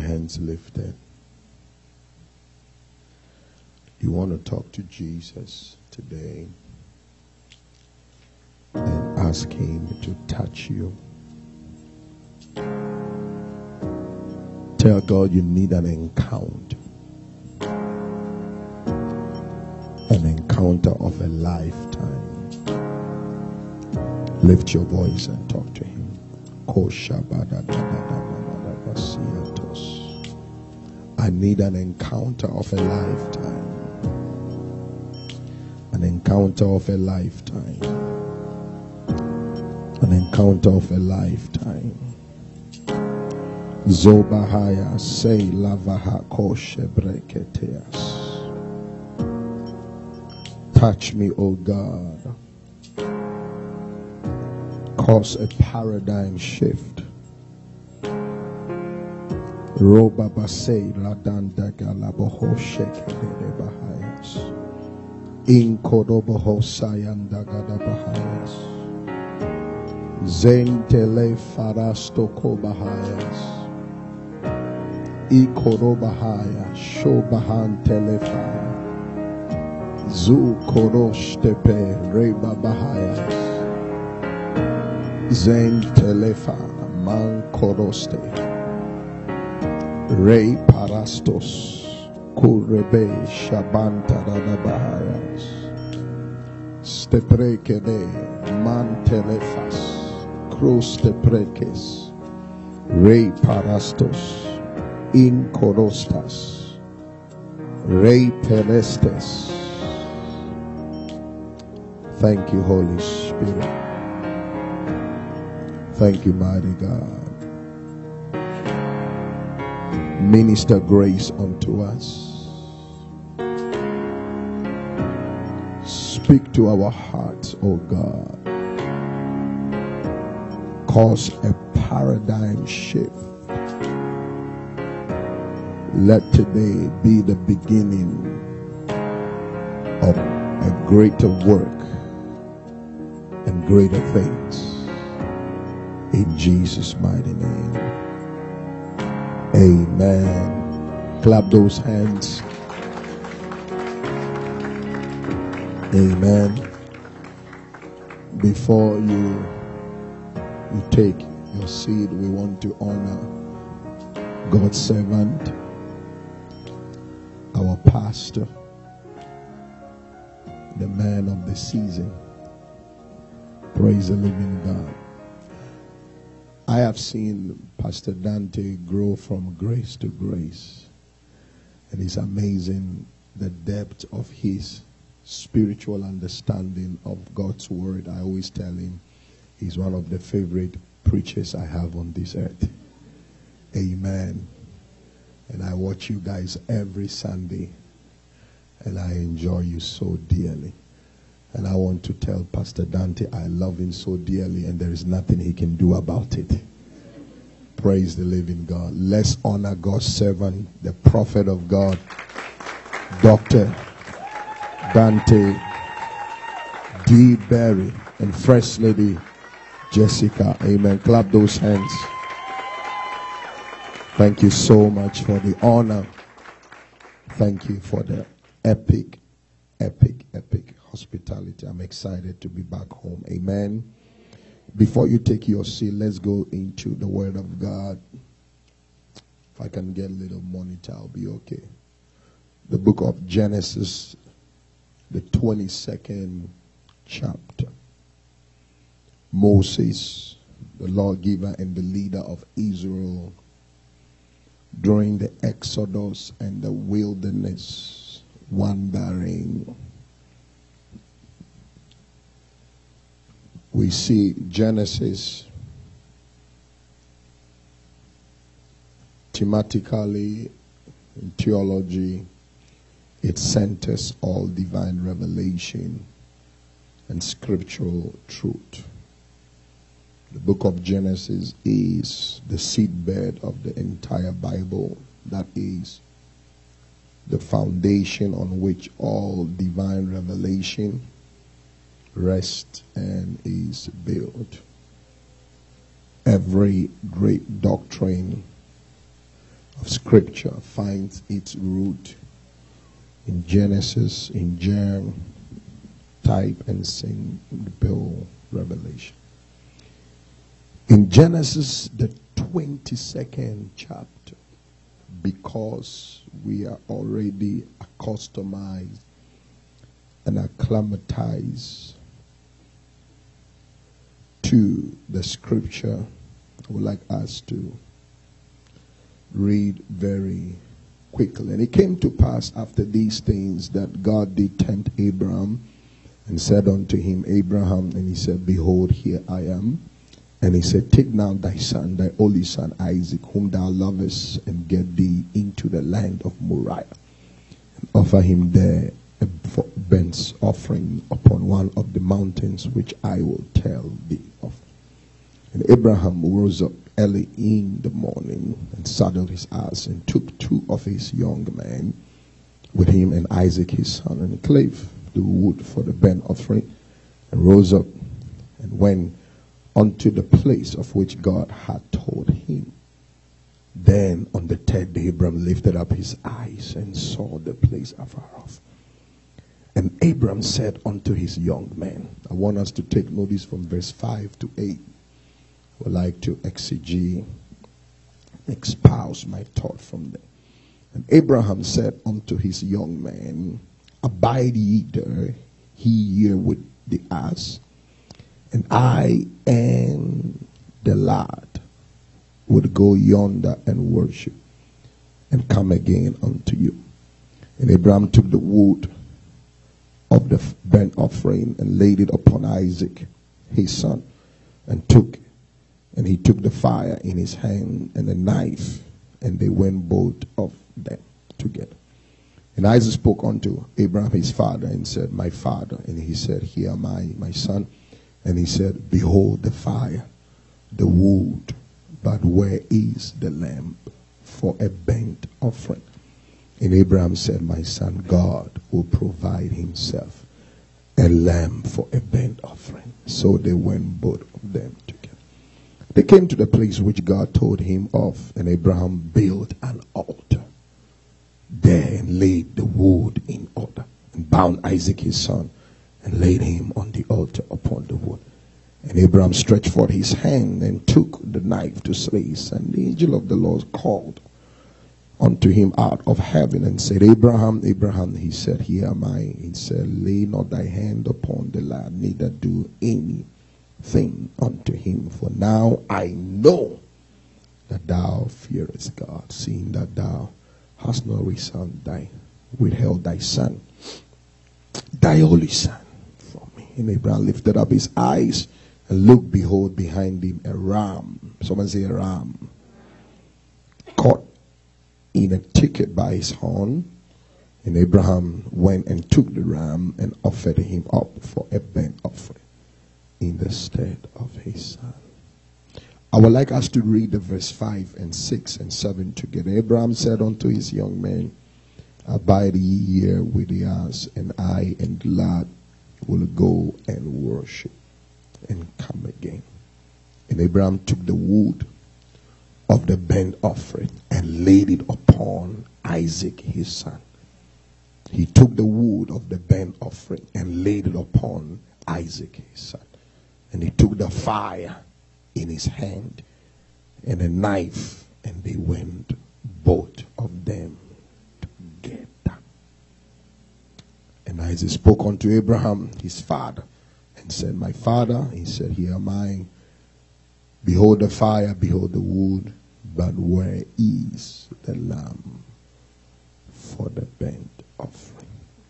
hands lifted. You want to talk to Jesus today and ask him to touch you. Tell God you need an encounter. An encounter of a lifetime. Lift your voice and talk to him. I need an encounter of a lifetime. An encounter of a lifetime. An encounter of a lifetime. Zobahaya say lavaha koshe breketeas. Touch me, O God. Cause a paradigm shift. Roba basei ladanda galaboho shekede bahayas. In kodoboho sayanda gada bahayas. Zentele farasto kobahayas. Ikorobahaya shobahan telefa. Zu korosh tepe reba bahayas. Zen telefa man koroste. Rey parastos kurebe shabanta rada bahayas. Steprekede man telefas cruz teprekes. Rey parastos in korostas. Rey pelestes. Thank you, Holy Spirit. Thank you, mighty God. Minister grace unto us. Speak to our hearts, O God. Cause a paradigm shift. Let today be the beginning of a greater work and greater things. In Jesus' mighty name. Amen. Clap those hands. Amen. Before you take your seat, we want to honor God's servant, our pastor, the man of the season. Praise the living God. I have seen Pastor Dante grow from grace to grace. And it's amazing the depth of his spiritual understanding of God's word. I always tell him he's one of the favorite preachers I have on this earth. Amen. And I watch you guys every Sunday. And I enjoy you so dearly. And I want to tell Pastor Dante I love him so dearly and there is nothing he can do about it. Praise the living God. Let's honor God's servant, the prophet of God, Dr. Dante D. Berry and First Lady Jessica. Amen. Clap those hands. Thank you so much for the honor. Thank you for the epic hospitality. I'm excited to be back home. Amen. Before you take your seat, let's go into the Word of God. If I can get a little monitor, I'll be okay. The book of Genesis, the 22nd chapter. Moses, the lawgiver and the leader of Israel, during the Exodus and the wilderness wandering. We see Genesis thematically in theology. It centers all divine revelation and scriptural truth. The book of Genesis is the seedbed of the entire Bible. That is the foundation on which all divine revelation rests and is built. Every great doctrine of scripture finds its root in Genesis, in germ, type, and symbol revelation. In Genesis, the 22nd chapter, because we are already accustomed and acclimatized to the scripture, I would like us to read very quickly. And it came to pass after these things that God did tempt Abraham and said unto him, Abraham, and he said, Behold, here I am. And he said, Take now thy son, thy only son Isaac, whom thou lovest, and get thee into the land of Moriah, and offer him there a burnt offering upon one of the mountains which I will tell thee of. And Abraham rose up early in the morning, and saddled his ass, and took 2 of his young men with him, and Isaac his son, and clave the wood for the burnt offering, and rose up and went unto the place of which God had told him. Then on the 3rd day Abraham lifted up his eyes and saw the place afar off. And Abraham said unto his young men, I want us to take notice from verse 5 to 8. I would like to espouse my thought from there. And Abraham said unto his young men, Abide ye there, he here with the ass, and I and the lad would go yonder and worship, and come again unto you. And Abraham took the wood of the burnt offering and laid it upon Isaac his son, and he took the fire in his hand and a knife, and they went both of them together. And Isaac spoke unto Abraham his father and said, My father. And he said, Here am I, my son. And he said, Behold the fire, the wood, but where is the lamb for a burnt offering? And Abraham said, My son, God will provide himself a lamb for a burnt offering. So they went both of them together. They came to the place which God told him of, and Abraham built an altar there and laid the wood in order, and bound Isaac his son, and laid him on the altar upon the wood. And Abraham stretched forth his hand and took the knife to slay his son. The angel of the Lord called unto him out of heaven and said, Abraham, Abraham. He said, Here am I. He said, Lay not thy hand upon the lad, neither do anything unto him. For now I know that thou fearest God, seeing that thou hast not withheld thy son, thy only son, from me. And Abraham lifted up his eyes and looked, behold, behind him a ram. Someone say a ram. Caught in a thicket by his horn. And Abraham went and took the ram and offered him up for a burnt offering in the stead of his son. I would like us to read the verse 5 and 6 and 7 together. Abraham said unto his young men, Abide ye here with the ass, and I and the lad will go and worship, and come again. And Abraham took the wood of the burnt offering and laid it upon Isaac his son. He took the wood of the burnt offering and laid it upon Isaac his son. And he took the fire in his hand and a knife, and they went both of them together. And Isaac spoke unto Abraham his father and said, My father. He said, Here am I. Behold the fire, behold the wood, but where is the lamb for the burnt offering?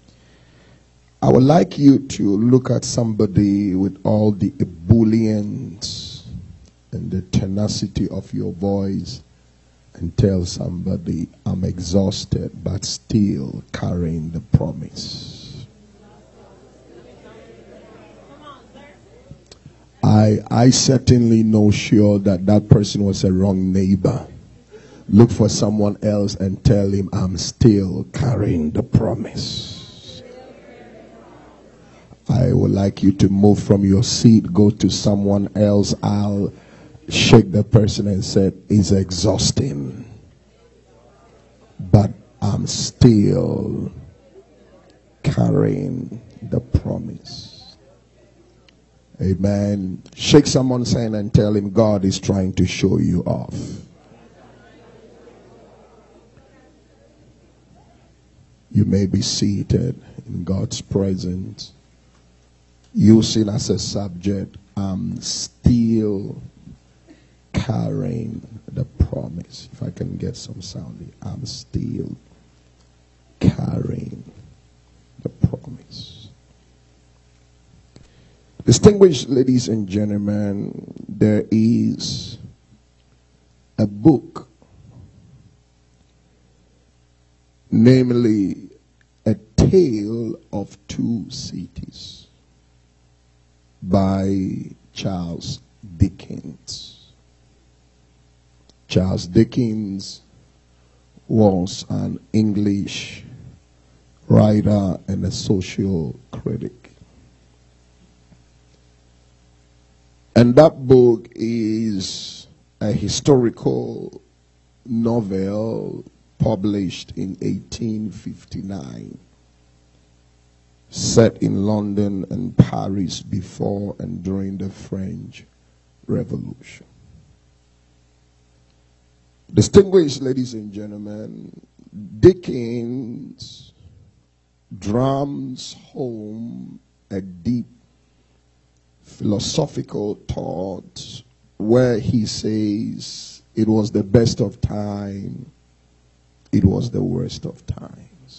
I would like you to look at somebody with all the ebullience and the tenacity of your voice and tell somebody, I'm exhausted but still carrying the promise. I certainly know sure that that person was a wrong neighbor. Look for someone else and tell him, I'm still carrying the promise. I would like you to move from your seat, go to someone else. I'll shake the person and say, it's exhausting. I'm still carrying the promise. Amen. Shake someone's hand and tell him God is trying to show you off. You may be seated in God's presence, using as a subject, I'm still carrying the promise. If I can get some sound, I'm still carrying the promise. Distinguished ladies and gentlemen, there is a book, namely A Tale of Two Cities by Charles Dickens. Charles Dickens was an English writer and a social critic. And that book is a historical novel published in 1859, set in London and Paris before and during the French Revolution. Distinguished ladies and gentlemen, Dickens drums home a deep philosophical thought where he says it was the best of time, it was the worst of times.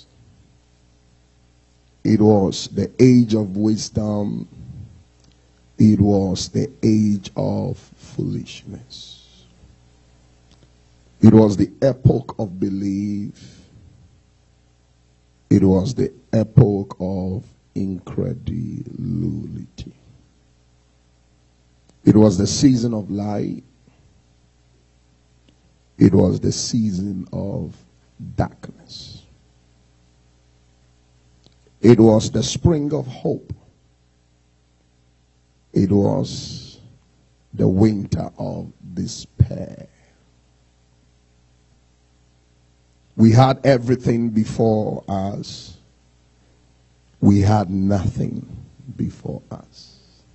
It was the age of wisdom, it was the age of foolishness. It was the epoch of belief, it was the epoch of incredulity. It was the season of light. It was the season of darkness. It was the spring of hope. It was the winter of despair. We had everything before us. We had nothing before us.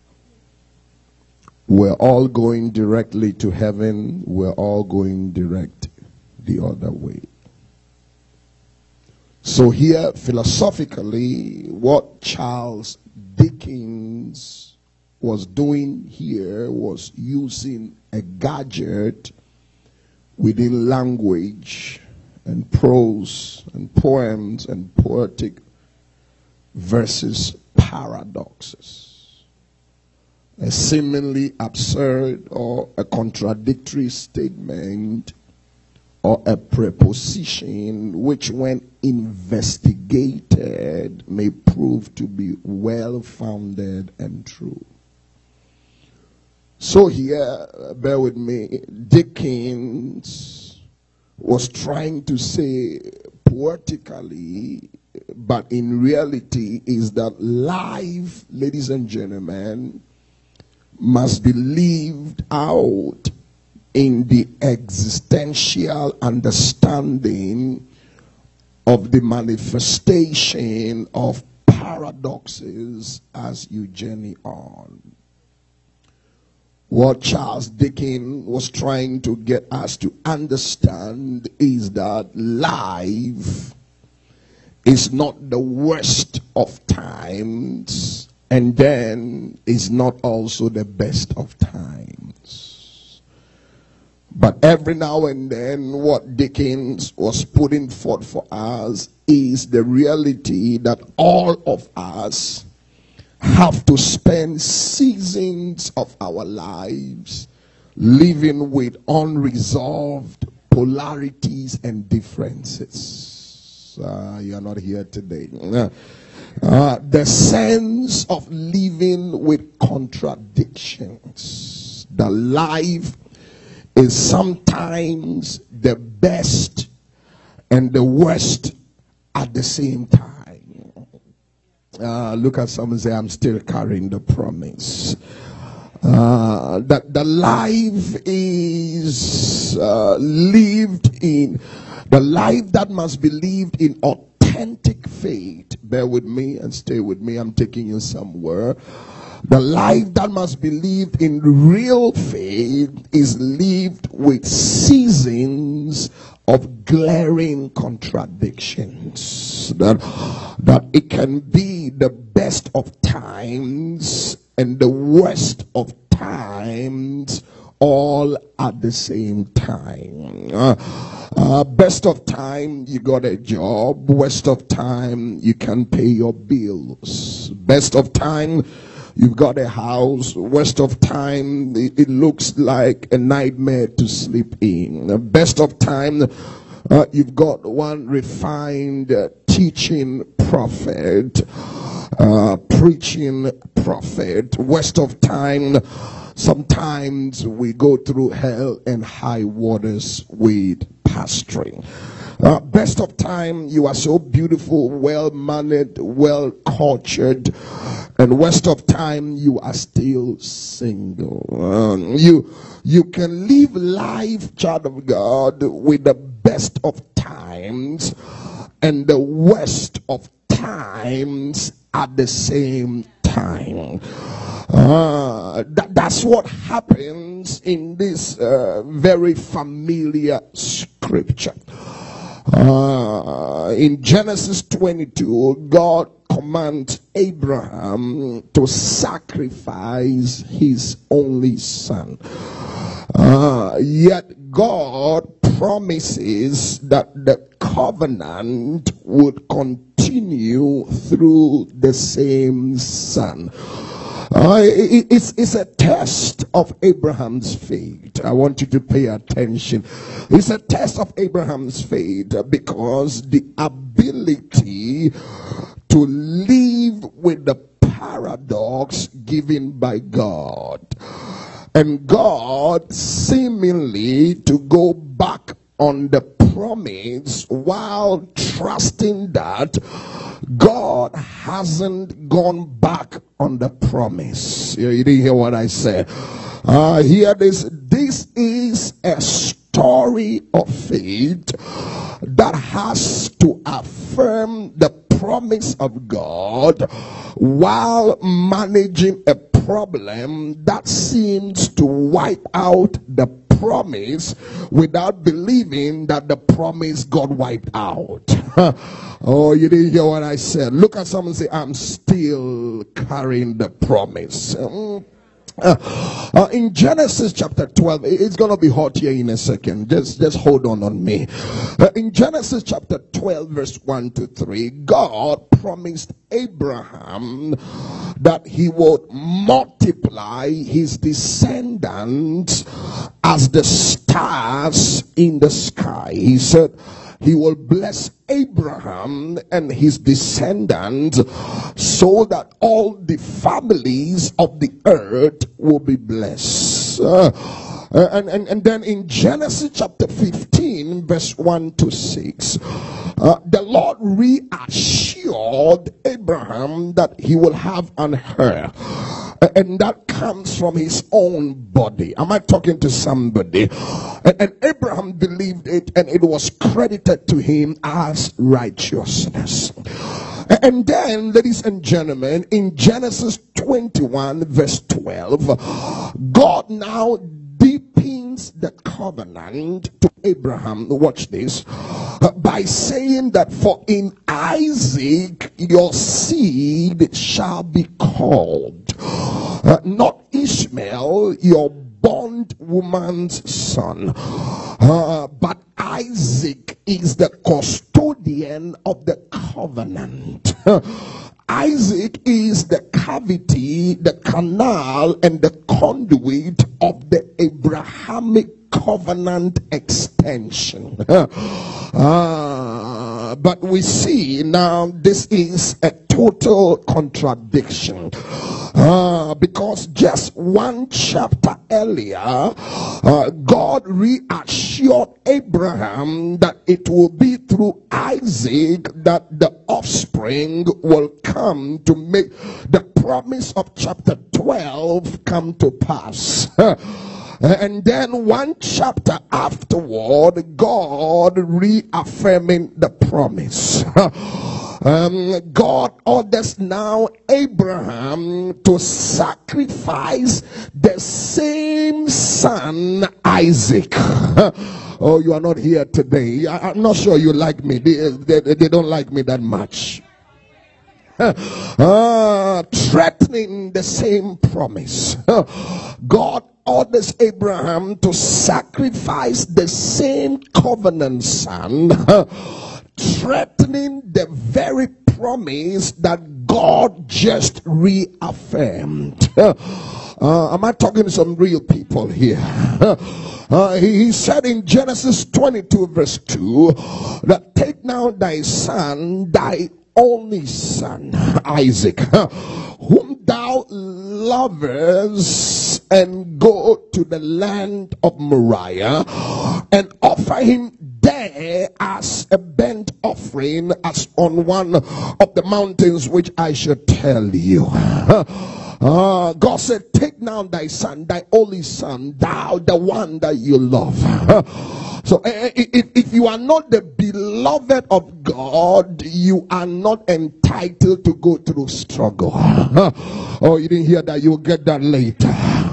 We're all going directly to heaven. We're all going direct the other way. So here, philosophically, what Charles Dickens was doing here was using a gadget within language and prose and poems and poetic versus paradoxes. A seemingly absurd or a contradictory statement or a preposition which, when investigated, may prove to be well-founded and true. So here, bear with me, Dickens was trying to say poetically, but in reality is that life, ladies and gentlemen, must be lived out in the existential understanding of the manifestation of paradoxes as you journey on. What Charles Dickens was trying to get us to understand is that life is not the worst of times, and then is not also the best of times. But every now and then, what Dickens was putting forth for us is the reality that all of us have to spend seasons of our lives living with unresolved polarities and differences. You are not here today. The sense of living with contradictions. The life is sometimes the best and the worst at the same time. Look at someone and say, I'm still carrying the promise. That the life is lived in The life that must be lived in authentic faith. Bear with me and stay with me. I'm taking you somewhere. The life that must be lived in real faith is lived with seasons of glaring contradictions. That it can be the best of times and the worst of times all at the same time. Best of time, you got a job. Worst of time, you can pay your bills. Best of time, you've got a house. Worst of time, it looks like a nightmare to sleep in. Best of time, you've got one refined teaching prophet, preaching prophet. Worst of time, sometimes we go through hell and high waters with pastoring. Best of time, you are so beautiful, well-mannered, well-cultured. And worst of time, you are still single. You can live life, child of God, with the best of times and the worst of times at the same time. That's what happens in this very familiar scripture. In Genesis 22, God commands Abraham to sacrifice his only son. Yet God promises that the covenant would continue through the same son. It's a test of Abraham's faith. I want you to pay attention. It's a test of Abraham's faith because the ability to live with the paradox given by God, and God seemingly to go back on the promise while trusting that God hasn't gone back on the promise. You didn't hear what I said. Hear this. This is a story of faith that has to affirm the promise of God while managing a problem that seems to wipe out the promise without believing that the promise got wiped out. Oh, you didn't hear what I said. Look at someone and say, I'm still carrying the promise. In Genesis chapter 12, it's going to be hot here in a second. Just hold on me. In Genesis chapter 12, verse 1 to 3, God promised Abraham that he would multiply his descendants as the stars in the sky. He said he will bless Abraham and his descendants so that all the families of the earth will be blessed. And then in Genesis chapter 15, verse 1 to 6, the Lord reassured Abraham that he will have an heir. And that comes from his own body. Am I talking to somebody? And Abraham believed it, and it was credited to him as righteousness. And then, ladies and gentlemen, in Genesis 21, verse 12, God now deepens the covenant to Abraham. Watch this. By saying that for in Isaac your seed shall be called. Not Ishmael, your bondwoman's son. But Isaac is the custodian of the covenant. Isaac is the cavity, the canal, and the conduit of the Abrahamic covenant extension. But we see now this is a total contradiction. Because just one chapter earlier, God reassured Abraham that it will be through Isaac that the offspring will come to make the promise of chapter 12 come to pass. And then one chapter afterward, God reaffirming the promise. God orders now Abraham to sacrifice the same son, Isaac. Oh, you are not here today. I'm not sure you like me. They don't like me that much. Threatening the same promise. God orders Abraham to sacrifice the same covenant son, threatening the very promise that God just reaffirmed. Am I talking to some real people here? He said in Genesis 22 verse 2 that take now thy son, thy only son, Isaac, whom thou lovest, and go to the land of Moriah and offer him there as a burnt offering, as on one of the mountains which I shall tell you. God said, take now thy son, thy only son, thou, the one that you love. So if you are not the beloved of God, you are not entitled to go through struggle. Oh, you didn't hear that? You'll get that later.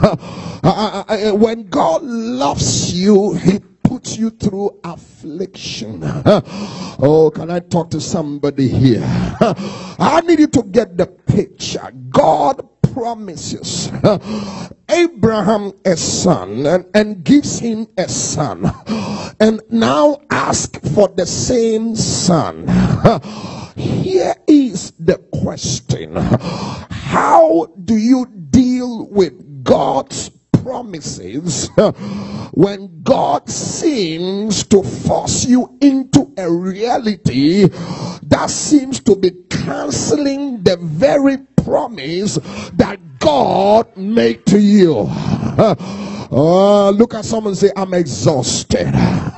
When God loves you, he puts you through affliction. Oh, can I talk to somebody here? I need you to get the picture. God promises Abraham a son and gives him a son, and now ask for the same son. Here is the question: how do you deal with God's promises when God seems to force you into a reality that seems to be canceling the very promise that God made to you? Look at someone and say, I'm exhausted.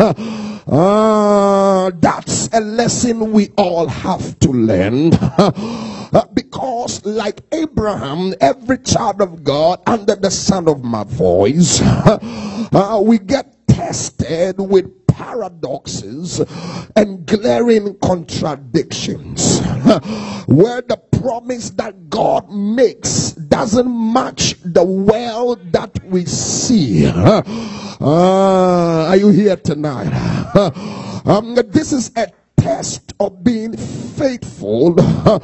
That's a lesson we all have to learn. Because like Abraham, every child of God under the sound of my voice, we get tested with paradoxes and glaring contradictions, where the promise that God makes doesn't match the world that we see. Are you here tonight? This is a test of being faithful,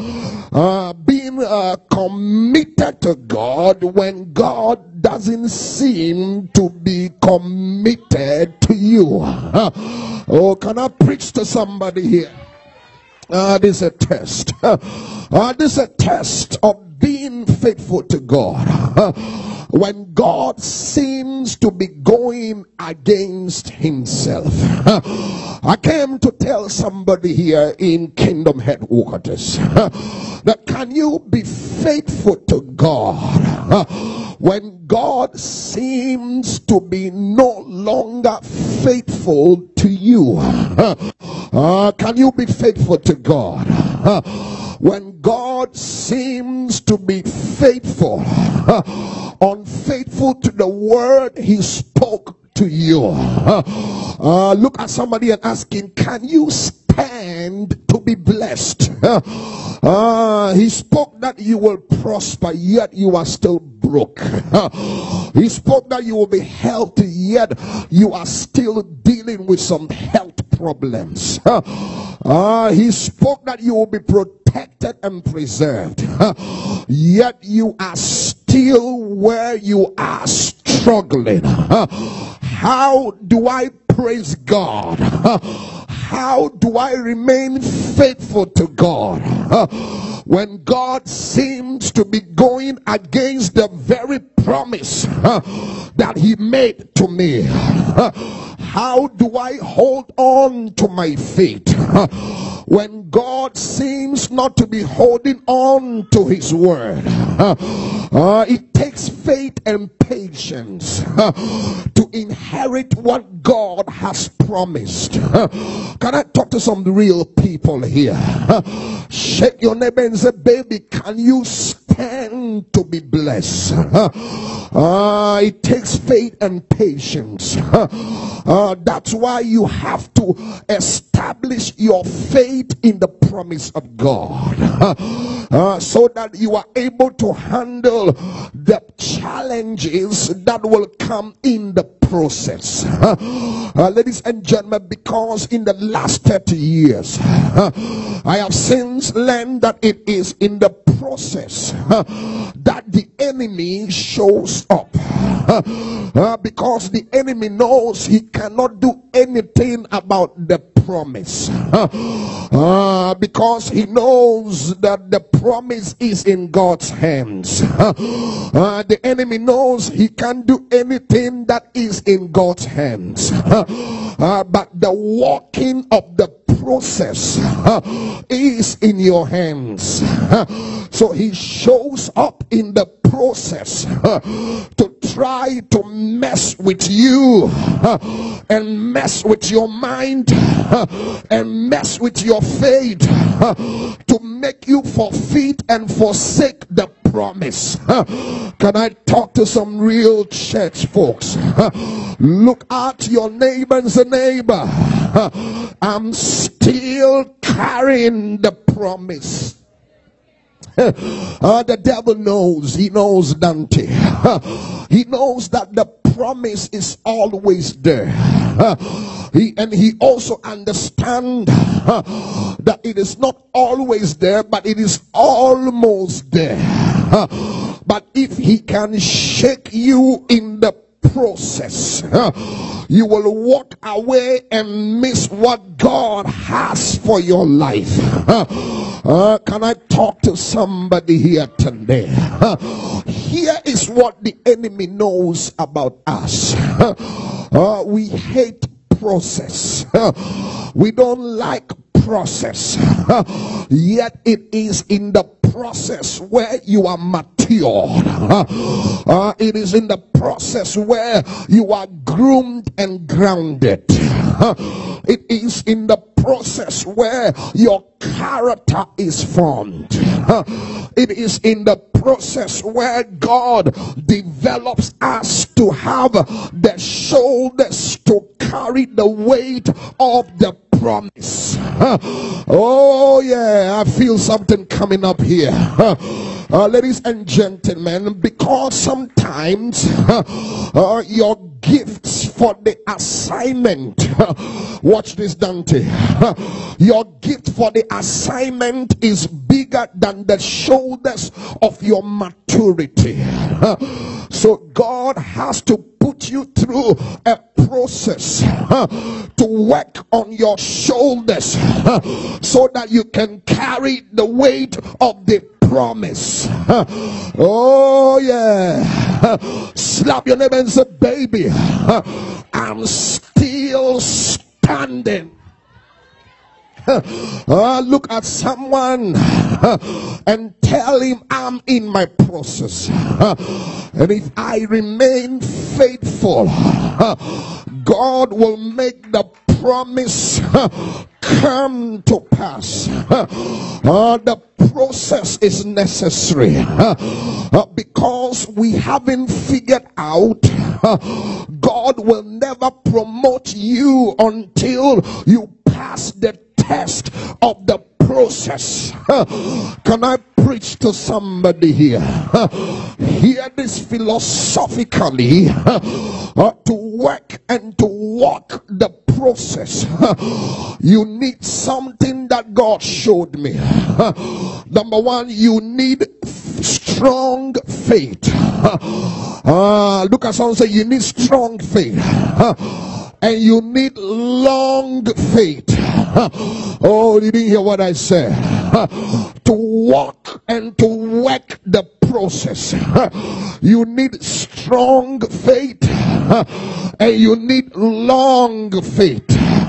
being committed to God when God doesn't seem to be committed to you. Oh, can I preach to somebody here? This is a test. This is a test of being faithful to God when God seems to be going against himself. I came to tell somebody here in Kingdom Headquarters that can you be faithful to God when God seems to be no longer faithful to you? Can you be faithful to God when God seems to be faithful, unfaithful to the word he spoke to you? Look at somebody and ask him, can you stand to be blessed? He spoke that you will prosper, yet you are still broke. He spoke that you will be healthy, yet you are still dealing with some health problems. He spoke that you will be protected and preserved, yet you are still where you are struggling. How do I praise God? How do I remain faithful to God when God seems to be going against the very promise that he made to me? How do I hold on to my faith when God seems not to be holding on to his word? It takes faith and patience to inherit what God has promised. Can I talk to some real people here? Shake your neighbor and say, baby, can you stand stand to be blessed. It takes faith and patience. That's why you have to establish your faith in the promise of God, so that you are able to handle the challenges that will come in the process. Ladies and gentlemen, because in the last 30 years, I have since learned that it is in the process that the enemy shows up. Because the enemy knows he cannot do anything about the promise. Because he knows that the promise is in God's hands. The enemy knows he can't do anything that is in God's hands. But the walking of the process is in your hands. So he shows up in the process to try to mess with you and mess with your mind and mess with your faith to make you forfeit and forsake the promise. Can I talk to some real church folks? Look at your neighbor and say, neighbor, I'm still carrying the promise. The devil knows. He knows, Dante. He knows that the promise is always there. He also understands that it is not always there, but it is almost there. But if he can shake you in the process, you will walk away and miss what God has for your life. Can I talk to somebody here today? Here is what the enemy knows about us. We hate process. We don't like process. Yet it is in the process where you are matured. It is in the process where you are groomed and grounded. It is in the process where your character is formed. It is in the process where God develops us to have the shoulders to carry the weight of the promise. Oh yeah, I feel something coming up here. Ladies and gentlemen, because sometimes your gifts for the assignment, watch this, Dante, your gift for the assignment is bigger than the shoulders of your maturity. So God has to put you through a process to work on your shoulders so that you can carry the weight of the promise. Oh yeah. Slap your neighbor and say, baby, I'm still standing. Look at someone and tell him, I'm in my process, and if I remain faithful, God will make the promise come to pass. The process is necessary because we haven't figured out God will never promote you until you pass the test of the process. Can I preach to somebody here? Hear this philosophically. To work and to walk the process, you need something that God showed me. Number one, you need strong faith. Look at someone, say you need strong faith. And you need long faith. Oh, you didn't hear what I said. To walk and to work the process, you need strong faith and you need long faith.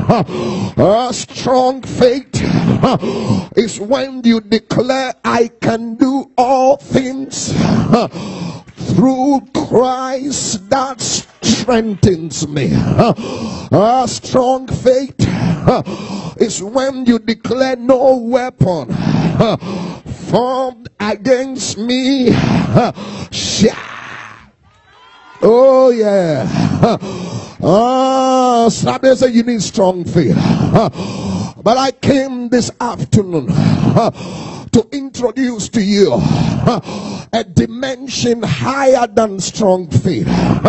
Strong faith is when you declare, I can do all things through Christ that strengthens me. Strong faith is when you declare, no weapon formed against me shall. Oh yeah. Somebody say you need strong faith. But I came this afternoon to introduce to you a dimension higher than strong faith.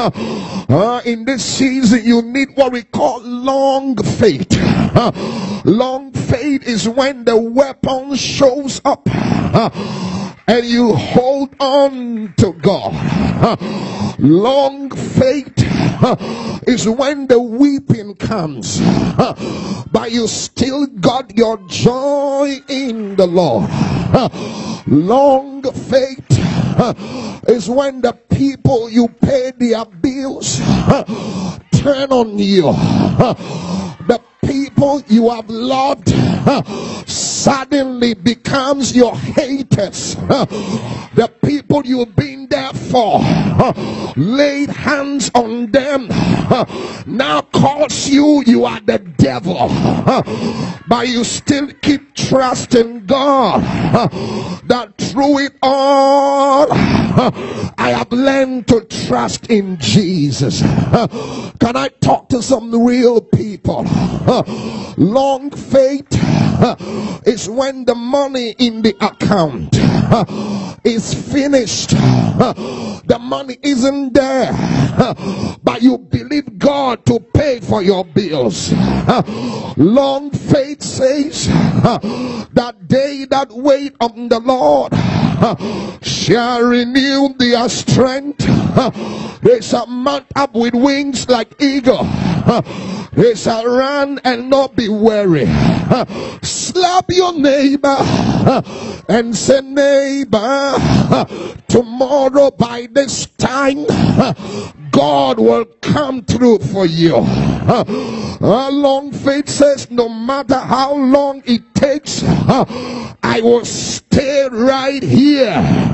In this season, you need what we call long faith. Long faith is when the weapon shows up and you hold on to God. Long faith is when the weeping comes, but you still got your joy in the Lord. Long faith is when the people you pay their bills turn on you. The people you have loved suddenly becomes your haters. The people you've been there for, laid hands on them, now calls you are the devil. But you still keep trusting God that through it all I have learned to trust in Jesus. Can I talk to some real people? Long faith is when the money in the account is finished. The money isn't there, but you believe God to pay for your bills. Long faith says that they that wait on the Lord shall renew their strength. They shall mount up with wings like eagle. They shall run and not be weary. Slap your neighbor and say, neighbor, tomorrow by this time God will come through for you. Long faith says no matter how long it takes, I will stay right here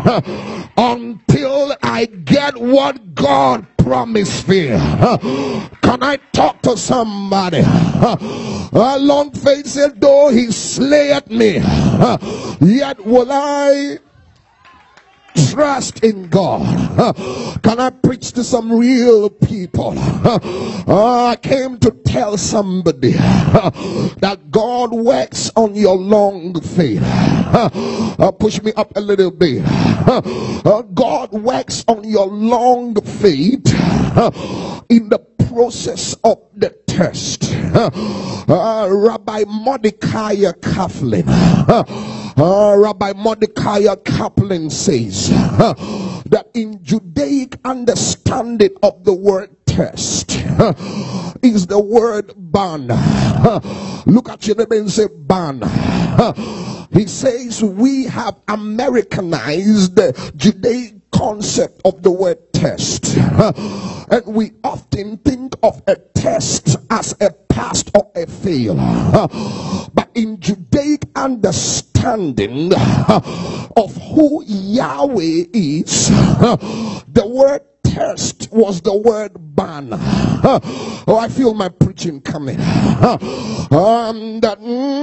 until I get what God promised me. Can I talk to somebody? Long faith said, though he slayeth me, yet will I trust in God. Can I preach to some real people? I came to tell somebody that God works on your long faith. Push me up a little bit. God works on your long faith in the process of the test. Rabbi Mordecai Kaplan Rabbi Mordecai Kaplan says that in Judaic understanding of the word test is the word ban. Look at your neighbor and say ban. He says we have Americanized the Judaic concept of the word test, and we often think of a test as a pass or a fail. But in Judaic understanding of who Yahweh is, the word test was the word ban. Oh, I feel my preaching coming. That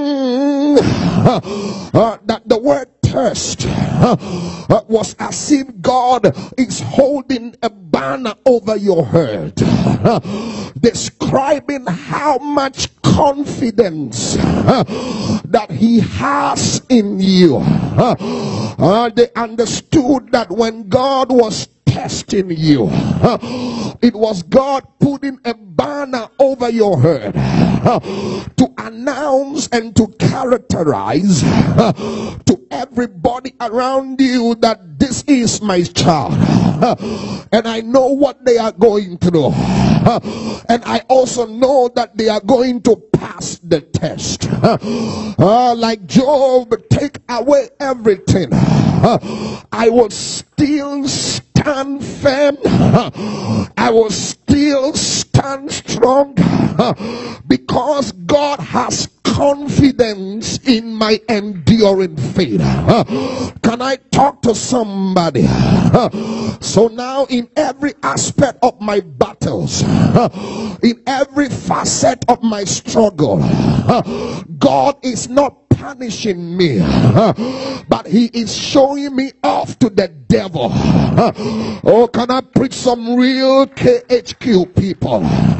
the word test was as if God is holding a banner over your head, describing how much confidence that he has in you. They understood that when God was testing you, it was God putting a banner over your head to announce and to characterize to everybody around you that this is my child, and I know what they are going through, and I also know that they are going to pass the test. Like Job, take away everything, I will still stand firm. I will still stand strong because God has confidence in my enduring faith. Can I talk to somebody? So now in every aspect of my battles, in every facet of my struggle, God is not punishing me, but he is showing me off to the devil. Oh, can I preach some real KHQ people?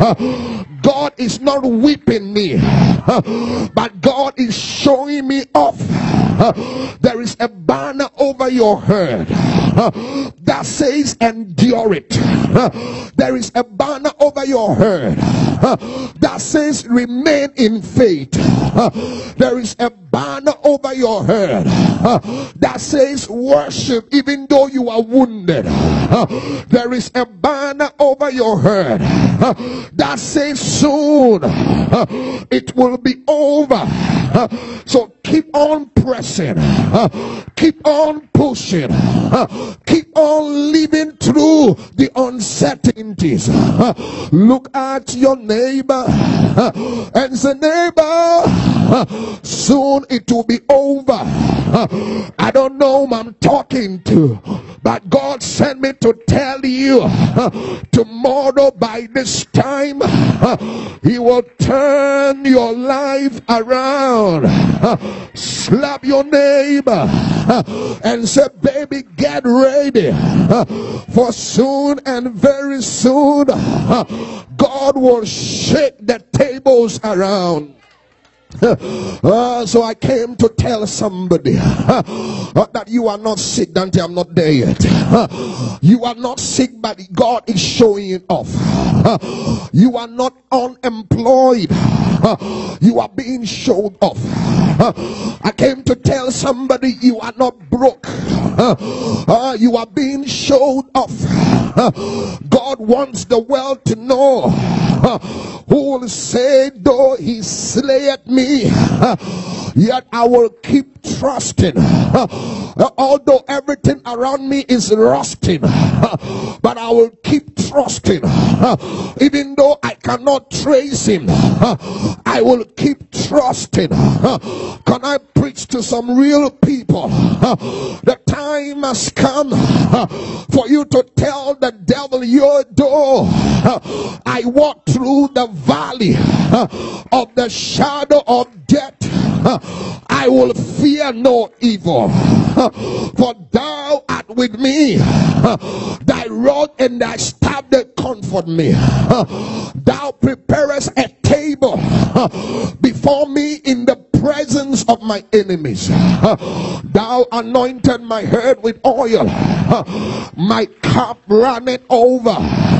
God is not whipping me, but God is showing me off. There is a banner over your head that says endure it. There is a banner over your head that says remain in faith. There is a banner over your head that says worship even though you are wounded. There is a banner over your head that says soon it will be over. So keep on pressing, keep on pushing, keep on living through the uncertainties. Look at your neighbor and say, neighbor, soon it will be over. I don't know whom I'm talking to, but God sent me to tell you tomorrow by this time he will turn your life around. Slap your neighbor and say, baby, get ready, for soon and very soon God will shake the tables around. So I came to tell somebody that you are not sick. Dante, I'm not there yet. You are not sick, but God is showing it off. You are not unemployed. You are being showed off. I came to tell somebody you are not broke. You are being showed off. God wants the world to know who will say, though he slayeth me, yet I will keep trusting. Although everything around me is rusting, but I will keep trusting. Even though I cannot trace him, I will keep trusting. Can I preach to some real people? The time has come for you to tell the devil, your door, I walk through the valley of the shadow of death, I will fear no evil, for thou art with me. Thy rod and thy staff they comfort me. Thou preparest a table before me in the presence of my enemies. Thou anointed my head with oil, my cup runneth over.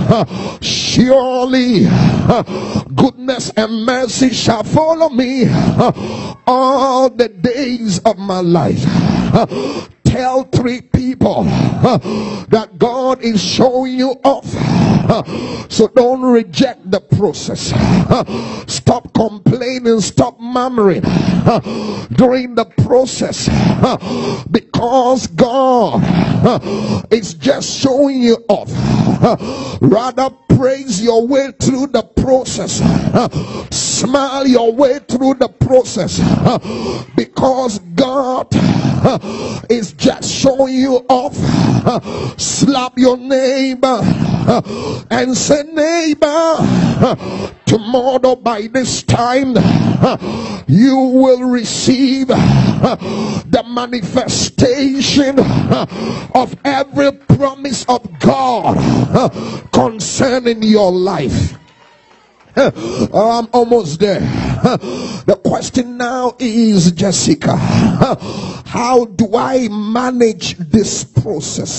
Surely goodness and mercy shall follow me all the days of my life. Tell 3 people that God is showing you off. So don't reject the process. Stop complaining, stop murmuring during the process, because God is just showing you off. Rather praise your way through the process, smile your way through the process, because God is just showing you off. Slap your neighbor and say, neighbor, tomorrow by this time you will receive the manifestation of every promise of God concerning your life. I'm almost there. The question now is, Jessica, how do I manage this process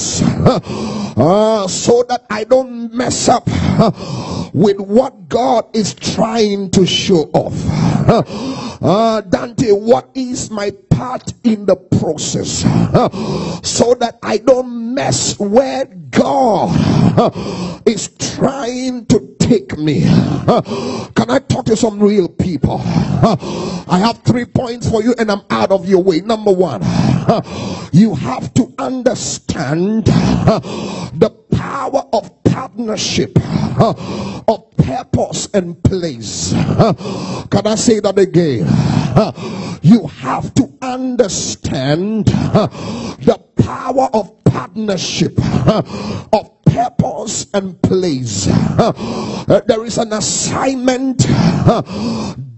so that I don't mess up with what God is trying to show off? Dante, what is my part in the process so that I don't mess where God is trying to take me? Can I talk to some real people? I have 3 points for you and I'm out of your way. Number 1, you have to understand the power of partnership, of purpose and place. Can I say that again? You have to understand the power of partnership, of purpose and place. There is an assignment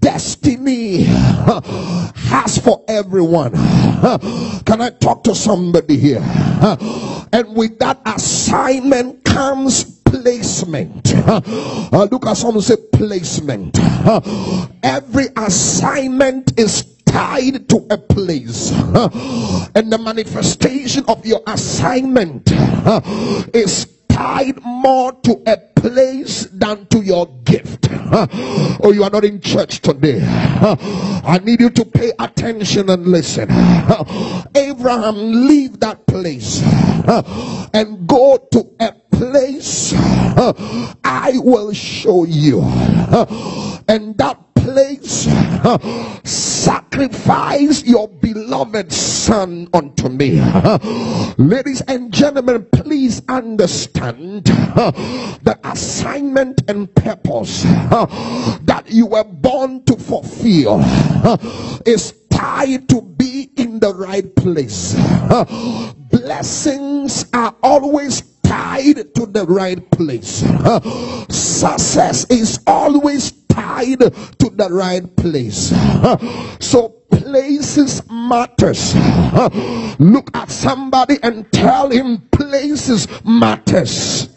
destiny has for everyone. Can I talk to somebody here? And with that assignment comes placement. Look at someone, say placement. Every assignment is tied to a place, and the manifestation of your assignment is tied more to a place than to your gift. Oh, you are not in church today. I need you to pay attention and listen. Abraham, leave that place and go to a place I will show you. And that place, sacrifice your beloved son unto me. Ladies and gentlemen, please understand the assignment and purpose that you were born to fulfill is tied to be in the right place. Blessings are always tied to the right place. Success is always tied to the right place. So places matters. Look at somebody and tell him places matters.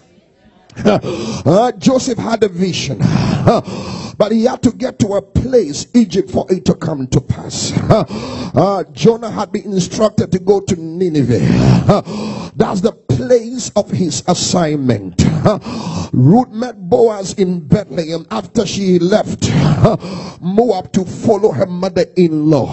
Joseph had a vision, but he had to get to a place, Egypt, for it to come to pass. Jonah had been instructed to go to Nineveh. That's the place of his assignment. Ruth met Boaz in Bethlehem after she left Moab to follow her mother-in-law.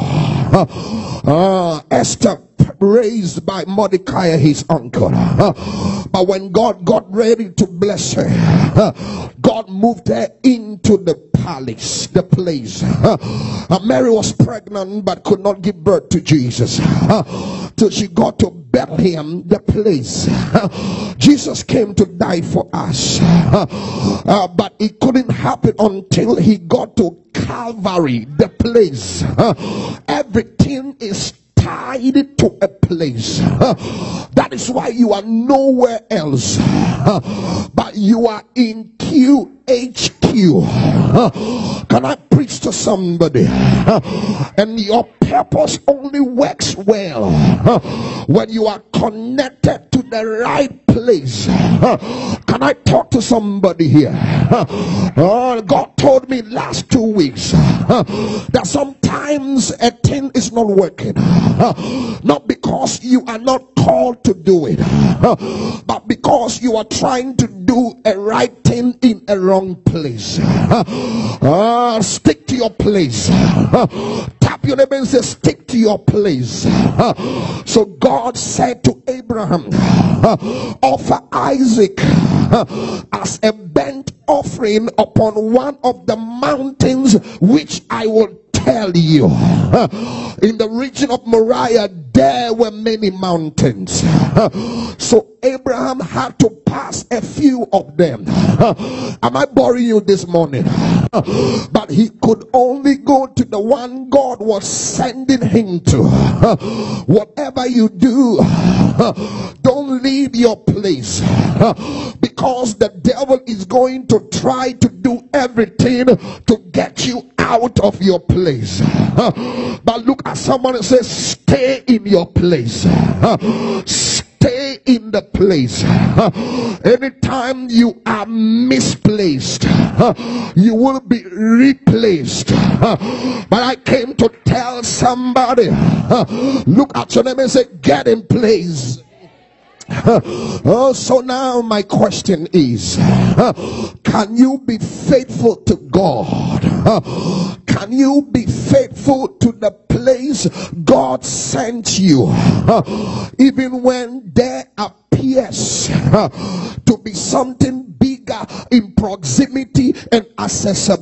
Esther, raised by Mordecai, his uncle. But when God got ready to bless her, God moved her into the palace, the place. Mary was pregnant but could not give birth to Jesus. Till she got to Bethlehem, the place. Jesus came to die for us. But it couldn't happen until he got to Calvary, the place. Everything is tied to a place. That is why you are nowhere else, but you are in QHQ. Can I preach to somebody? And your purpose only works well when you are connected to the right place. Can I talk to somebody here? God told me last 2 weeks that sometimes a thing is not working, not because you are not called to do it, but because you are trying to do a right thing in a wrong place. Stick to your place. Tap your neighbor and say, stick to your place. So God said to Abraham, offer Isaac as a burnt offering upon one of the mountains which I will tell you. In the region of Moriah there were many mountains, so Abraham had to pass a few of them. Am I boring you this morning? But he could only go to the one God was sending him to. Whatever you do, don't leave your place, because the devil is going to try to do everything to get you out of your place. But look at someone and say, stay in your place. Stay in the place. Anytime you are misplaced, you will be replaced. But I came to tell somebody, look at your name and say, get in place. So now my question is, can you be faithful to God? Can you be faithful to the place God sent you, even when there appears to be something bigger in proximity and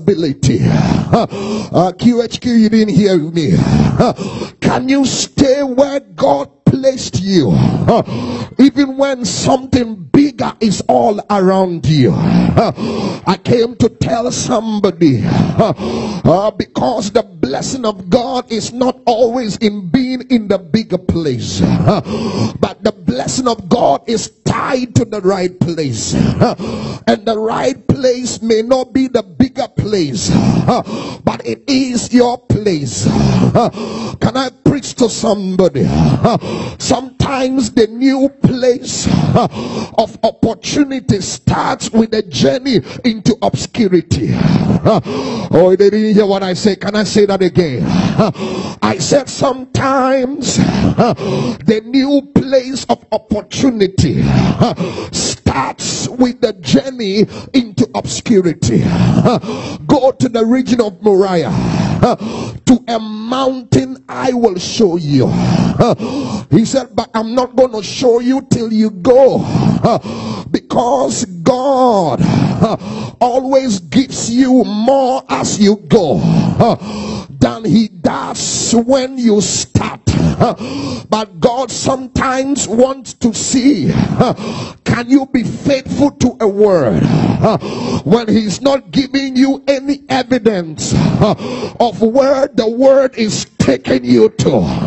accessibility? QHQ, you didn't hear me. Can you stay even where God placed you, even when something bigger is all around you. I came to tell somebody, because the blessing of God is not always in being in the bigger place, but the blessing of God is tied to the right place, and the right place may not be the bigger place, but it is your place. Can I preach to somebody? Sometimes the new place of opportunity starts with a journey into obscurity. Oh, they didn't hear what I say. Can I say that again? I said sometimes the new place of opportunity starts with the journey into obscurity. Go to the region of Moriah, to a mountain I will show you. He said, but I'm not going to show you till you go, because God always gives you more as you go than he does when you start. But God sometimes wants to see, can you be faithful to a word when he's not giving you any evidence of where the word is taking you to?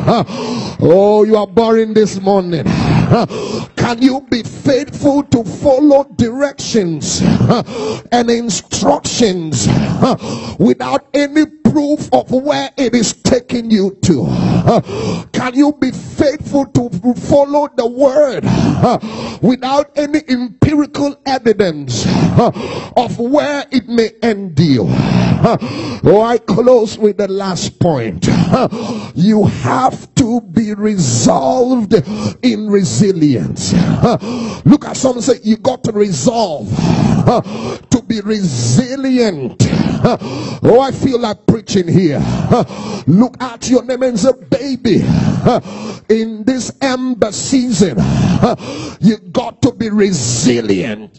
Oh, you are boring this morning. Can you be faithful to follow directions and instructions without any proof of where it is taking you to? Can you be faithful to follow the word without any empirical evidence of where it may end you? Oh, I close with the last point. You have to be resolved in resilience. Look at someone, say, you got to resolve to be resilient. Oh, I feel like preaching here. Look at your name and say, baby, in this ember season, you got to be resilient.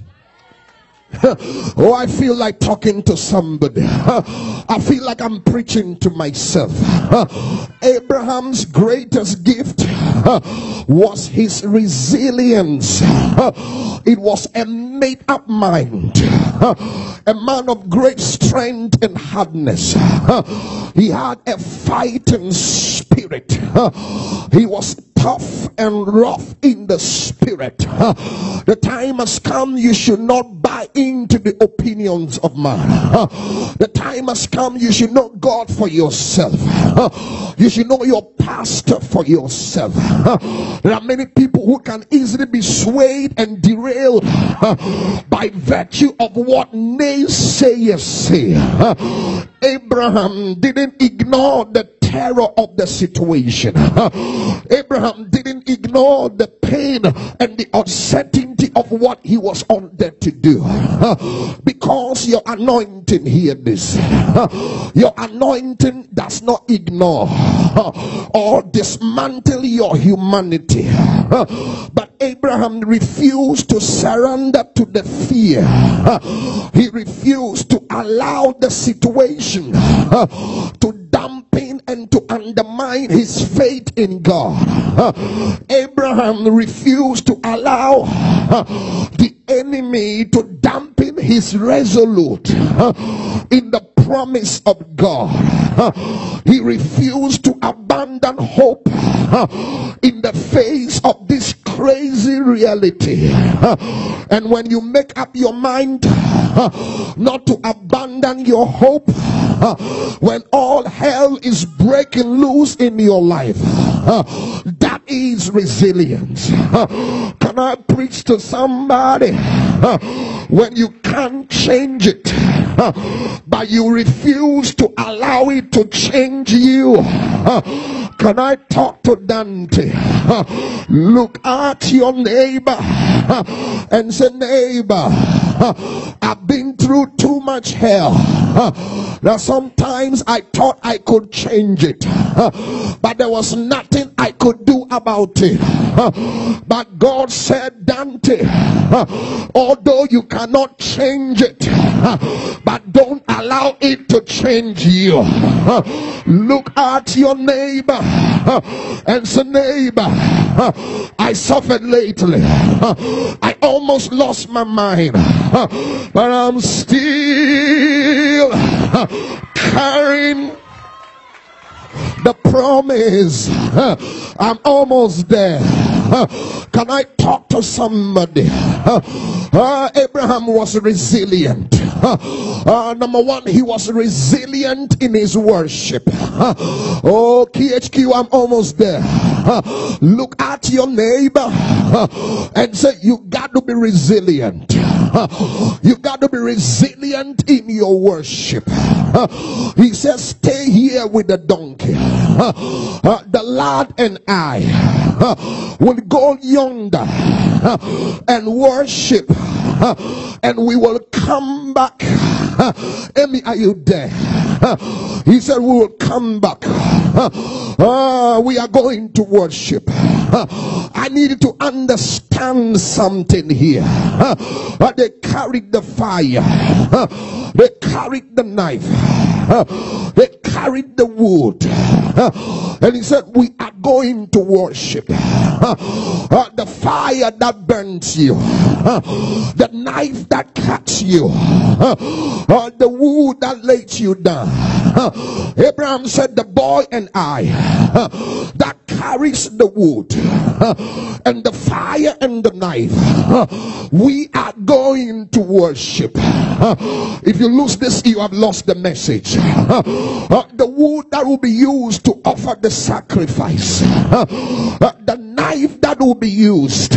Oh, I feel like talking to somebody. I feel like I'm preaching to myself. Abraham's greatest gift was his resilience. It was a made up mind, a man of great strength and hardness. He had a fighting spirit. He was tough and rough in the spirit. The time has come, you should not buy into the opinions of man. The time has come, you should know God for yourself. You should know your pastor for yourself. There are many people who can easily be swayed and derailed by virtue of what naysayers say. Abraham didn't ignore the terror of the situation. Abraham didn't ignore the pain and the uncertainty of what he was on there to do. Because your anointing, hear this, your anointing does not ignore or dismantle your humanity. But Abraham refused to surrender to the fear. He refused to allow the situation to dampen and to undermine his faith in God. Abraham refused to allow the enemy to dampen his resolute in the promise of God. He refused to abandon hope in the face of this crazy reality. And when you make up your mind not to abandon your hope when all hell is breaking loose in your life, that is resilience. Can I preach to somebody? When you can't change it, but you refuse to allow it to change you. Can I talk to Dante? Look at your neighbor and say, neighbor, I've been through too much hell. Now sometimes I thought I could change it, but there was nothing I I could do about it. But God said, Dante, although you cannot change it, but don't allow it to change you. Look at your neighbor and say, neighbor, I suffered lately. I almost lost my mind, but I'm still carrying the promise. I'm almost there. Can I talk to somebody? Abraham was resilient. Number one, he was resilient in his worship. Oh, KHQ, I'm almost there. Look at your neighbor and say, you got to be resilient. You got to be resilient in your worship. He says, stay here with the donkey. The lad and I will go yonder and worship, and we will come back. Amy, are you there? He said, we will come back. We are going to worship. I needed to understand something here. They carried the fire. They carried the knife. They carried the wood. And he said, we are going to worship. The fire that burns you, the knife that cuts you, the wood that lays you down. Abraham said, the boy and I that carries the wood and the fire and the knife, we are going to worship. If you lose this, you have lost the message. The wood that will be used to offer the sacrifice, the knife that will be used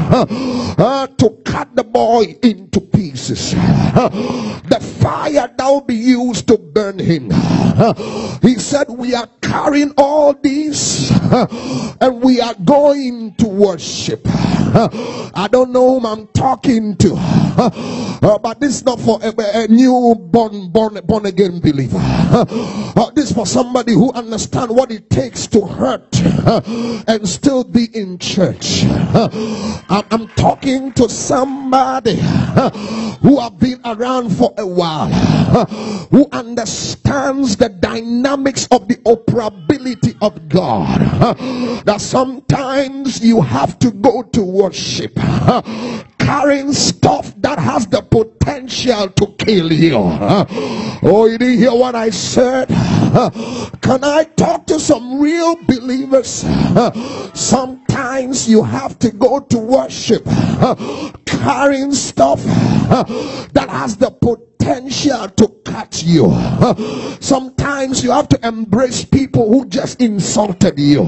to cut the boy into pieces, the fire that will be used to burn him. He said, we are carrying all these and we are going to worship. I don't know whom I'm talking to, but this is not for a new born again believer. This is for somebody who understands what it takes to hurt and still be in church. I'm talking to somebody who have been around for a while, who understands the dynamics of the operability of God, that sometimes you have to go to worship carrying stuff that has the potential to kill you. Oh, you didn't hear what I said? Can I talk to some real believers? Sometimes you have to go to worship carrying stuff that has the potential to cut you. Sometimes you have to embrace people who just insulted you.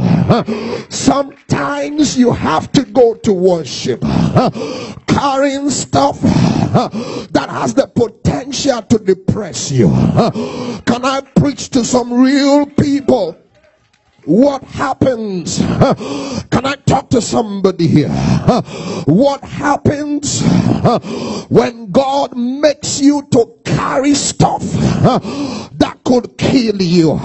Sometimes you have to go to worship carrying stuff that has the potential to depress you. Can I preach to some real people? What happens? Can I talk to somebody here? What happens when God makes you to carry stuff that could kill you?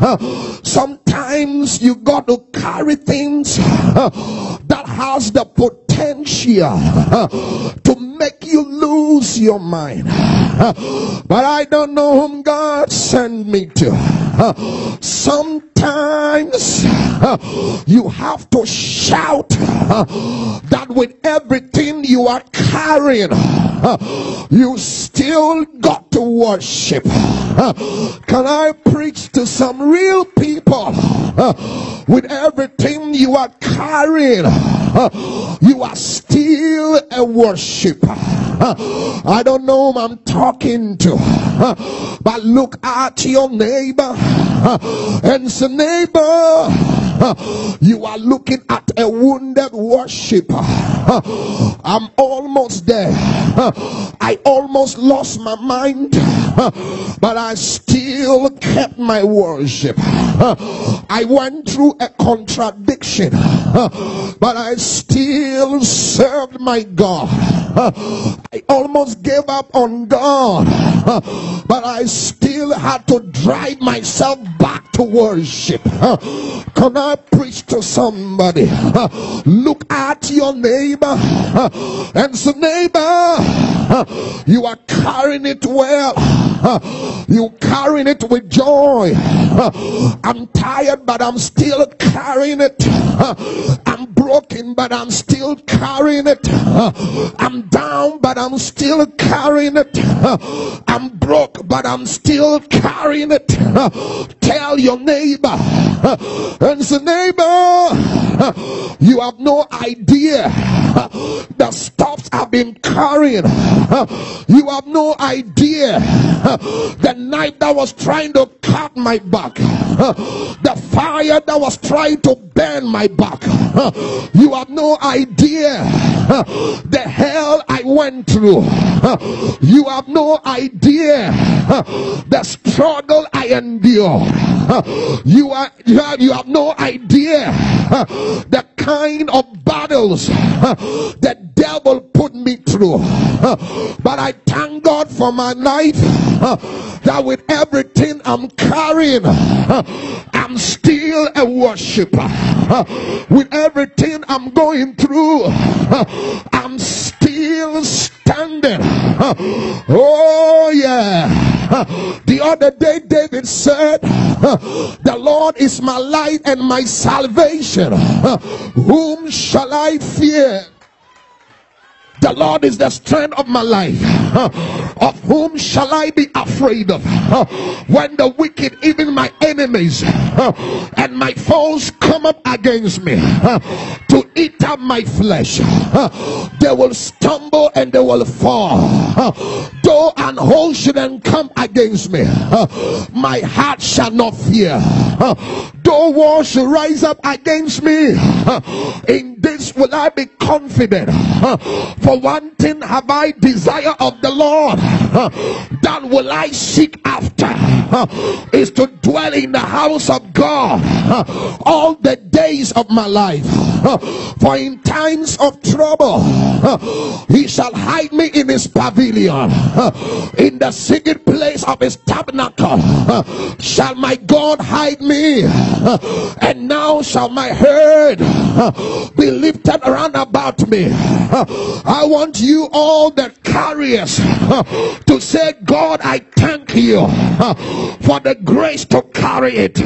Sometimes you got to carry things that has the potential to make you lose your mind. But I don't know whom God sent me to. Sometimes you have to shout that with everything you are carrying, you still got to worship. Can I preach to some real people? With everything you are carrying, you are still a worshiper. I don't know whom I'm talking to, but look at your neighbor and say, neighbor, you are looking at a wounded worshiper. I'm almost there. I almost lost my mind, but I still kept my worship. I went through a contradiction, but I still served my God. I almost gave up on God, but I still had to drive myself back to worship. Can I preach to somebody? Look at your neighbor and say, neighbor, you are carrying it well. You carrying it with joy. I'm tired, but I'm still carrying it. I'm broken, but I'm still carrying it. I'm down, but I'm still carrying it. I'm broke, but I'm still carrying it. Tell your neighbor and say, neighbor, you have no idea the stuff I've been carrying. You have no idea the knife that was trying to cut my back, the fire that was trying to burn my back. You have no idea the hell I went through. You have no idea the struggle I endured. You have no idea the kind of battles the devil put me through. But I thank God for my life, that with everything I'm carrying, I'm still a worshiper. With everything I'm going through, I'm still standing. Oh yeah. The other day David said, the Lord is my light and my salvation. Whom shall I fear? The Lord is the strength of my life. Of whom shall I be afraid of? When the wicked, even my enemies and my foes, come up against me to eat up my flesh, they will stumble and they will fall. Though an host shouldn't come against me, my heart shall not fear. Though war should rise up against me, in this will I be confident. For one thing have I desire of the Lord, that will I seek after, is to dwell in the house of God all the days of my life. For in times of trouble he shall hide me in his pavilion. In the secret place of his tabernacle shall my God hide me. And now shall my head be lifted around about me. I want you all the carriers to say, God, I thank you for the grace to carry it.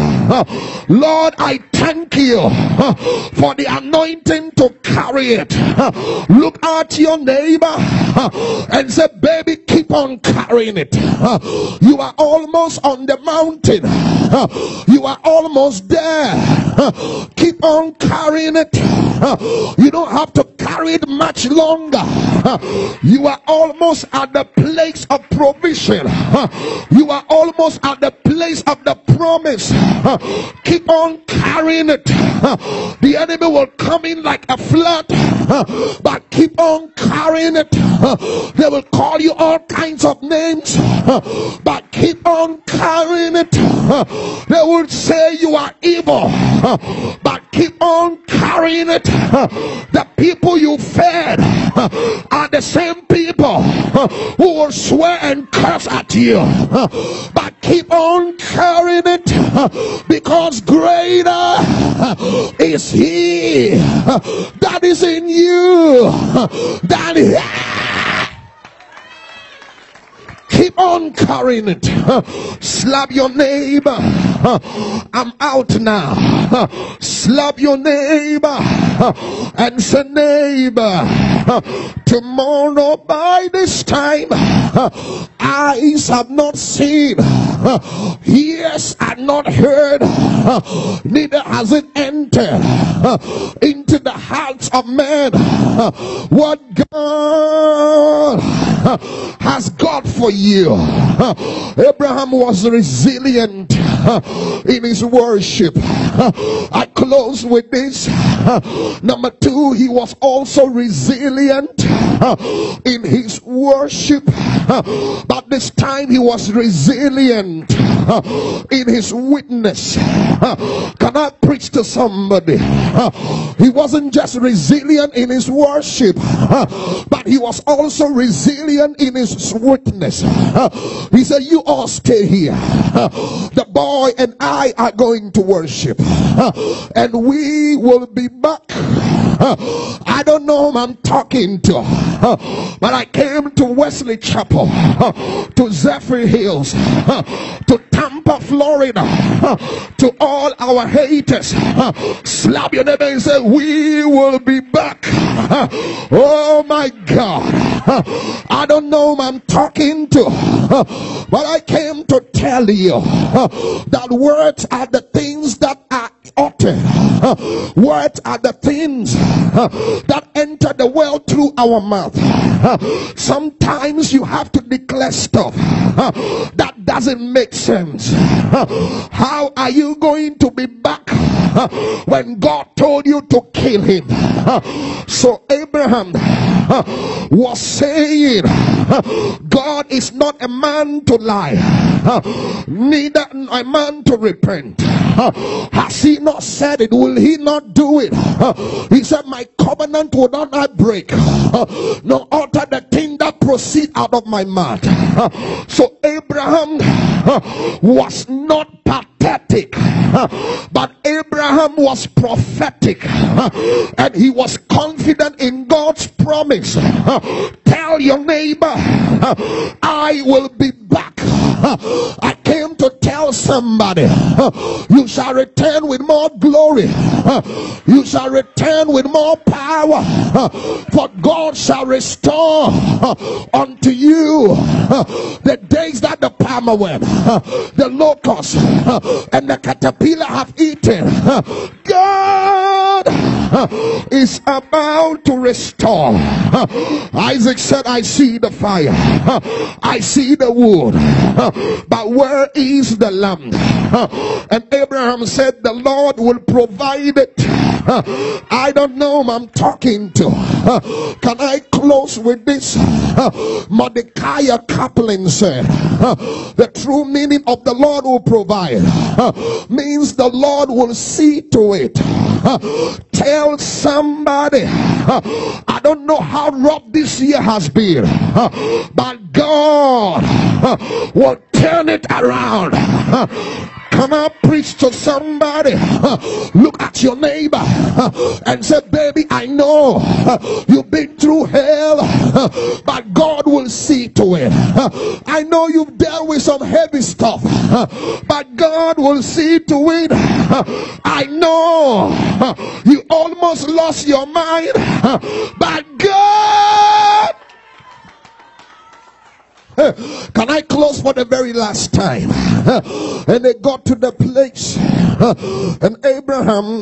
Lord, I thank you for the anointing to carry it. Look at your neighbor and say, baby, keep on carrying it. You are almost on the mountain. You are almost there. Keep on carrying it. You don't have to carry it much longer. You are almost at the place of provision. You are almost at the place of the promise. Keep on carrying it. The enemy will come in like a flood, but keep on carrying it. They will call you all kinds of names, but keep on carrying it. They will say you are evil, but keep on carrying it. The people you fed are the same people who will swear and curse at you, but keep on carrying it, because greater is he that is in you than he. Keep on carrying it. Slap your neighbor. I'm out now. Slap your neighbor and say, neighbor, tomorrow by this time, eyes have not seen, ears have not heard, neither has it entered into the hearts of men what God has God for you? Abraham was resilient in his worship. I close with this. Number two, he was also resilient in his worship, but this time he was resilient in his witness. Can I preach to somebody? He wasn't just resilient in his worship, but he was also resilient in his witness. He said, you all stay here. The boy and I are going to worship, and we will be back. I don't know whom I'm talking to, but I came to Wesley Chapel, to Zephyr Hills, to Tampa, Florida, to all our haters. Slap your neighbor and say, we will be back. Oh my God, I don't know whom I'm talking to, but I came to tell you that words are the things that are uttered. Words are the things that enter the world through our mouth. Sometimes you have to declare stuff that doesn't make sense. How are you going to be back when God told you to kill him? So Abraham was saying, God is not a man to lie, neither a man to repent. Has he not said it? Will he not do it? He said, my covenant will not I break, nor alter the thing that proceed out of my mouth. So Abraham was not pathetic, but Abraham was prophetic, and he was confident in God's promise. Tell your neighbor, I will be back. I came to tell somebody, you shall return with more glory, you shall return with more power, for God shall restore unto you the days that the palmer worm, the locust, and the caterpillar have eaten. God is about to restore. Isaac said, I see the fire, I see the wood, but where is the lamb? And Abraham said, the Lord will provide it. I don't know whom I'm talking to. Can I close with this? Mordecai Kaplan said, the true meaning of the Lord will provide means the Lord will see to it. Tell somebody, I don't know how rough this year has been, but God will turn it around. Can I preach to somebody? Look at your neighbor and say, baby, I know you've been through hell, but God will see to it. I know you've dealt with some heavy stuff, but God will see to it. I know you almost lost your mind, but God. Can I close for the very last time? And they got to the place, and Abraham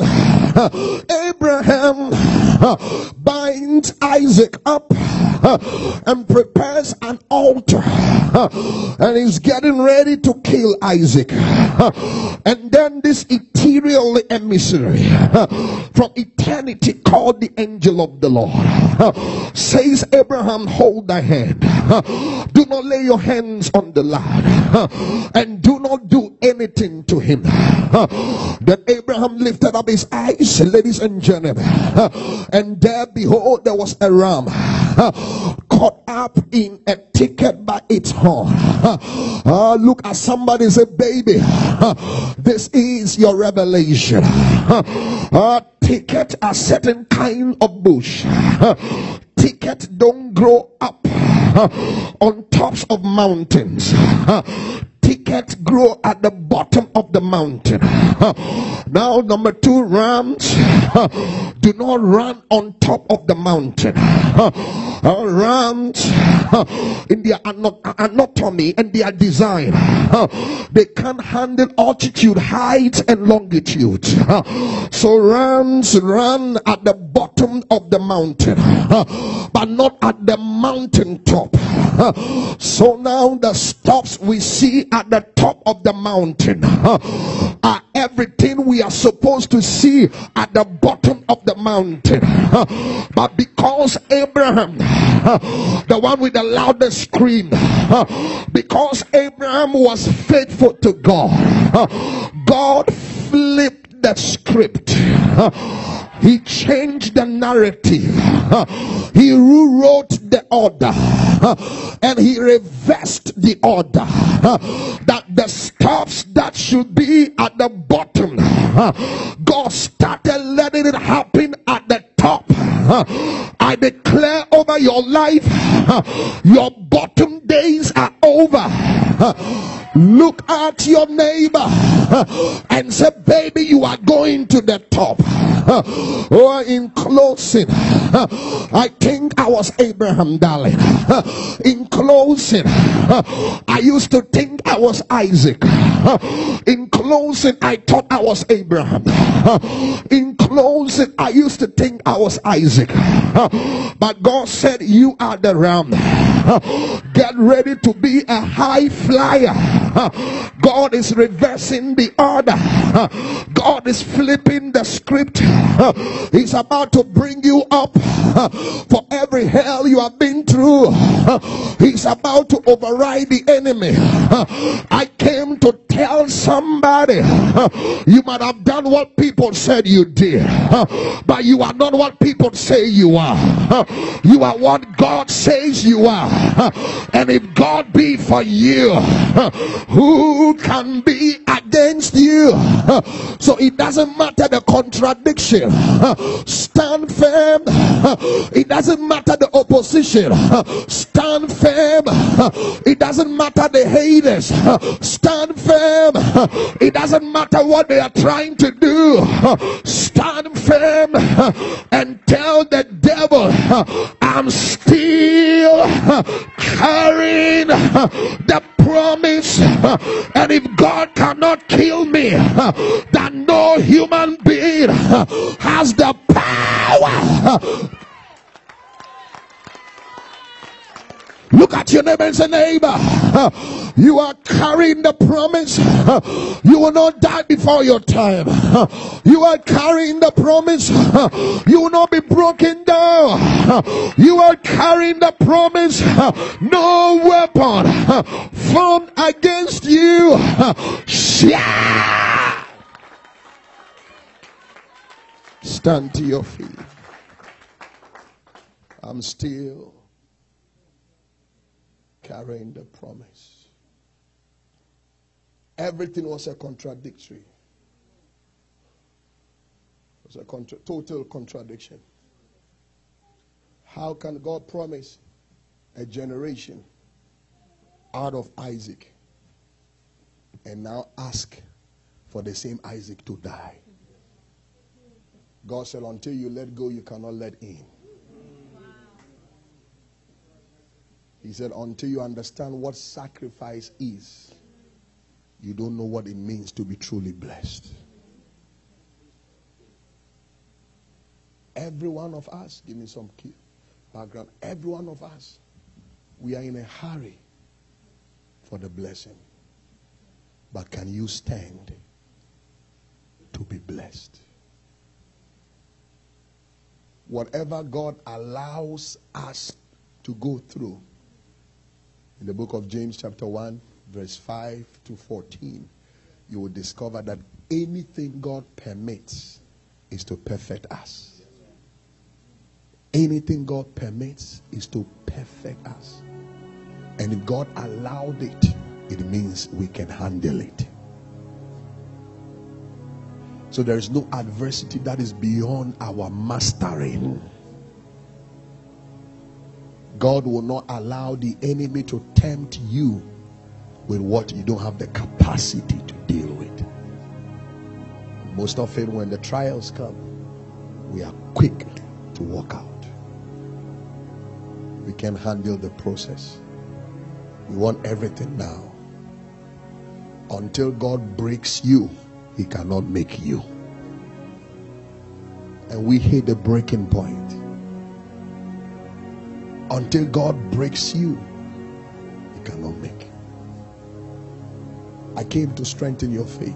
binds Isaac up and prepares an altar, and he's getting ready to kill Isaac. And then this ethereal emissary from eternity, called the angel of the Lord, says, Abraham, hold thy hand. Do not lay your hands on the lad, and do not do anything to him. Then Abraham lifted up his eyes, ladies and gentlemen, and there, behold, there was a ram caught up in a thicket by its horn. Look at somebody and say, baby, this is your revelation. Thicket, a certain kind of bush. Thicket don't grow up on tops of mountains. thicket grow at the bottom of the mountain. Now, number 2, rams do not run on top of the mountain. Rams, in their anatomy and their design, they can't handle altitude, height, and longitude. So rams run at the bottom of the mountain, but not at the mountain top. So now the stuffs we see at the top of the mountain are everything we are supposed to see at the bottom of the mountain. But because Abraham, the one with the loudest scream, because Abraham was faithful to God, God flipped the script. He changed the narrative. He rewrote the order, and he reversed the order. That the stuffs that should be at the bottom, God started letting it happen at the top. I declare over your life, your bottom days are over. Look at your neighbor and say, baby, you are going to the top. Or in closing, I think I was Abraham, darling. In closing, I used to think I was Isaac. In closing, I thought I was Abraham. In closing, I used to think I was Isaac. But God said, you are the ram. Get ready to be a high flyer. God is reversing the order. God is flipping the script. He's about to bring you up for every hell you have been through. He's about to override the enemy. I came to tell somebody, you might have done what people said you did, but you are not what people say you are. You are what God says you are. And if God be for you, who can be against you? So it doesn't matter the contradiction. Stand firm. It doesn't matter the opposition. Stand firm. It doesn't matter the haters. Stand firm. It doesn't matter what they are trying to do. Stand firm and tell the devil, I'm still carrying the promise, and if God cannot kill me, then no human being has the power. Look at your neighbor and say, neighbor, you are carrying the promise. You will not die before your time. You are carrying the promise. You will not be broken down. You are carrying the promise. No weapon formed against you shall. Stand to your feet. I'm still carrying the promise. Everything was a contradictory. It was a total contradiction. How can God promise a generation out of Isaac and now ask for the same Isaac to die? God said, until you let go, you cannot let in. He said, until you understand what sacrifice is, you don't know what it means to be truly blessed. Every one of us, give me some key background. Every one of us, we are in a hurry for the blessing. But can you stand to be blessed? Whatever God allows us to go through, in the book of James chapter 1, verse 5 to 14, you will discover that anything God permits is to perfect us. Anything God permits is to perfect us. And if God allowed it, it means we can handle it. So there is no adversity that is beyond our mastering. God will not allow the enemy to tempt you with what you don't have the capacity to deal with. Most often when the trials come, we are quick to walk out. We can't handle the process. We want everything now. Until God breaks you, He cannot make you. And we hit the breaking point. Until God breaks you, He cannot make you. I came to strengthen your faith.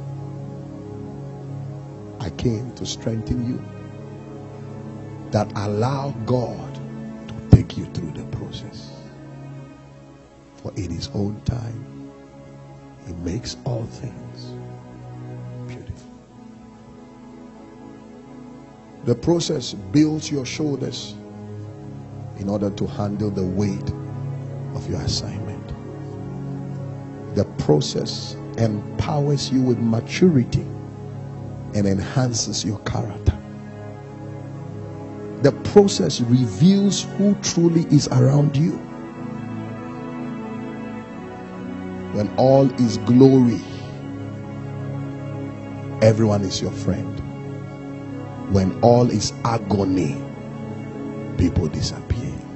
I came to strengthen you. That allow God to take you through the process. For in His own time, He makes all things beautiful. The process builds your shoulders in order to handle the weight of your assignment. The process empowers you with maturity and enhances your character. The process reveals who truly is around you. When all is glory, everyone is your friend. When all is agony, people disappear.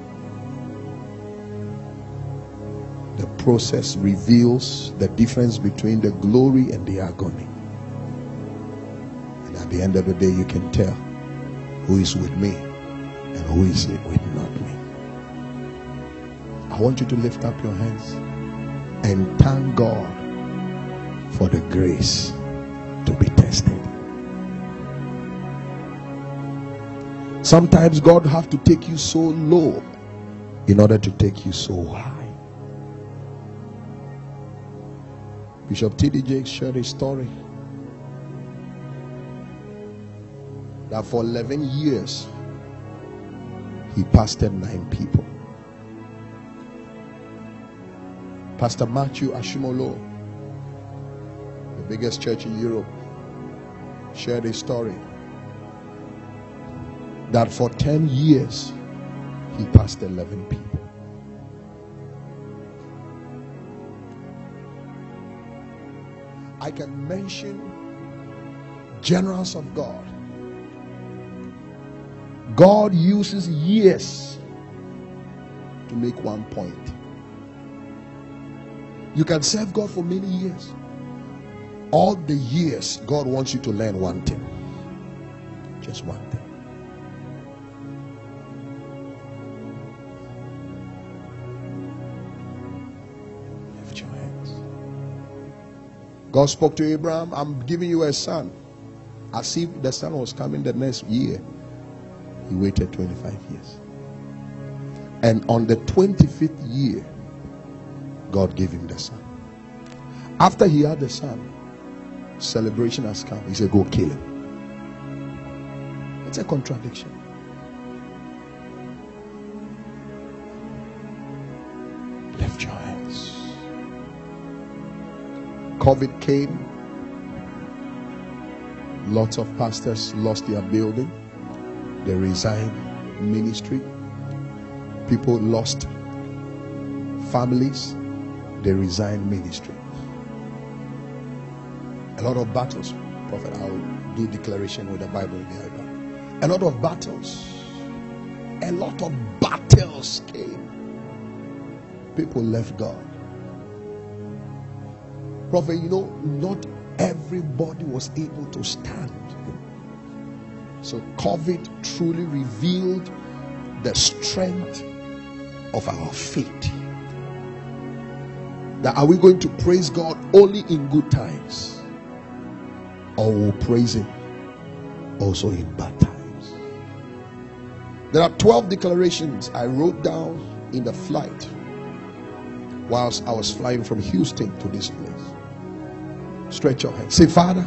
The process reveals the difference between the glory and the agony. And at the end of the day, you can tell who is with me and who is with not me. I want you to lift up your hands and thank God for the grace to be tested. Sometimes God have to take you so low in order to take you so high. Bishop T.D. Jakes shared a story that for 11 years he pastored 9 people. Pastor Matthew Ashimolo, the biggest church in Europe, shared a story that for 10 years he pastored 11 people. I can mention generals of God. God uses years to make one point. You can serve God for many years. All the years, God wants you to learn one thing. Just one thing. Lift your hands. God spoke to Abraham, I'm giving you a son. As if the son was coming the next year. He waited 25 years. And on the 25th year, God gave him the son. After he had the son, celebration has come. He said, go kill him. It's a contradiction. Lift your hands. COVID came. Lots of pastors lost their building. They resigned ministry. People lost families. They resigned ministry. A lot of battles. Prophet, I'll do declaration with the Bible in the iPad. A lot of battles. A lot of battles came. People left God. Prophet, you know, not everybody was able to stand. So COVID truly revealed the strength of our faith. That are we going to praise God only in good times, or we'll praise Him also in bad times? There are 12 declarations I wrote down in the flight whilst I was flying from Houston to this place. Stretch your hands. Say, Father,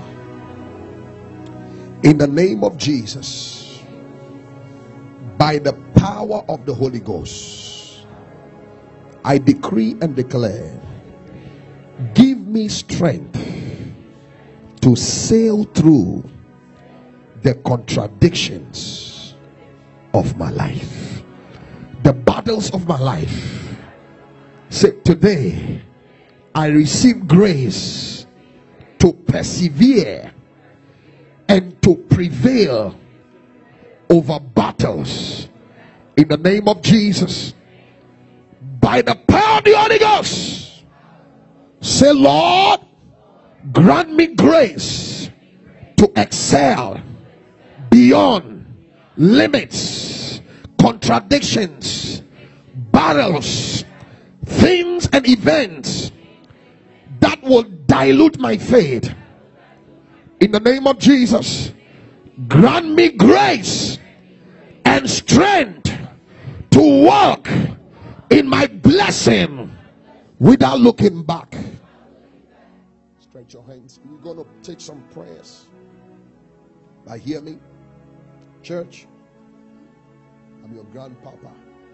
in the name of Jesus, by the power of the Holy Ghost, I decree and declare, give me strength to sail through the contradictions of my life, the battles of my life. Say, today I receive grace to persevere and to prevail over battles in the name of Jesus. By the power of the Holy Ghost, say, Lord, grant me grace to excel beyond limits, contradictions, battles, things and events that will dilute my faith. In the name of Jesus, grant me grace and strength to walk in my blessing without looking back. Stretch your hands. We're going to take some prayers. I hear me, church. I'm your grandpapa,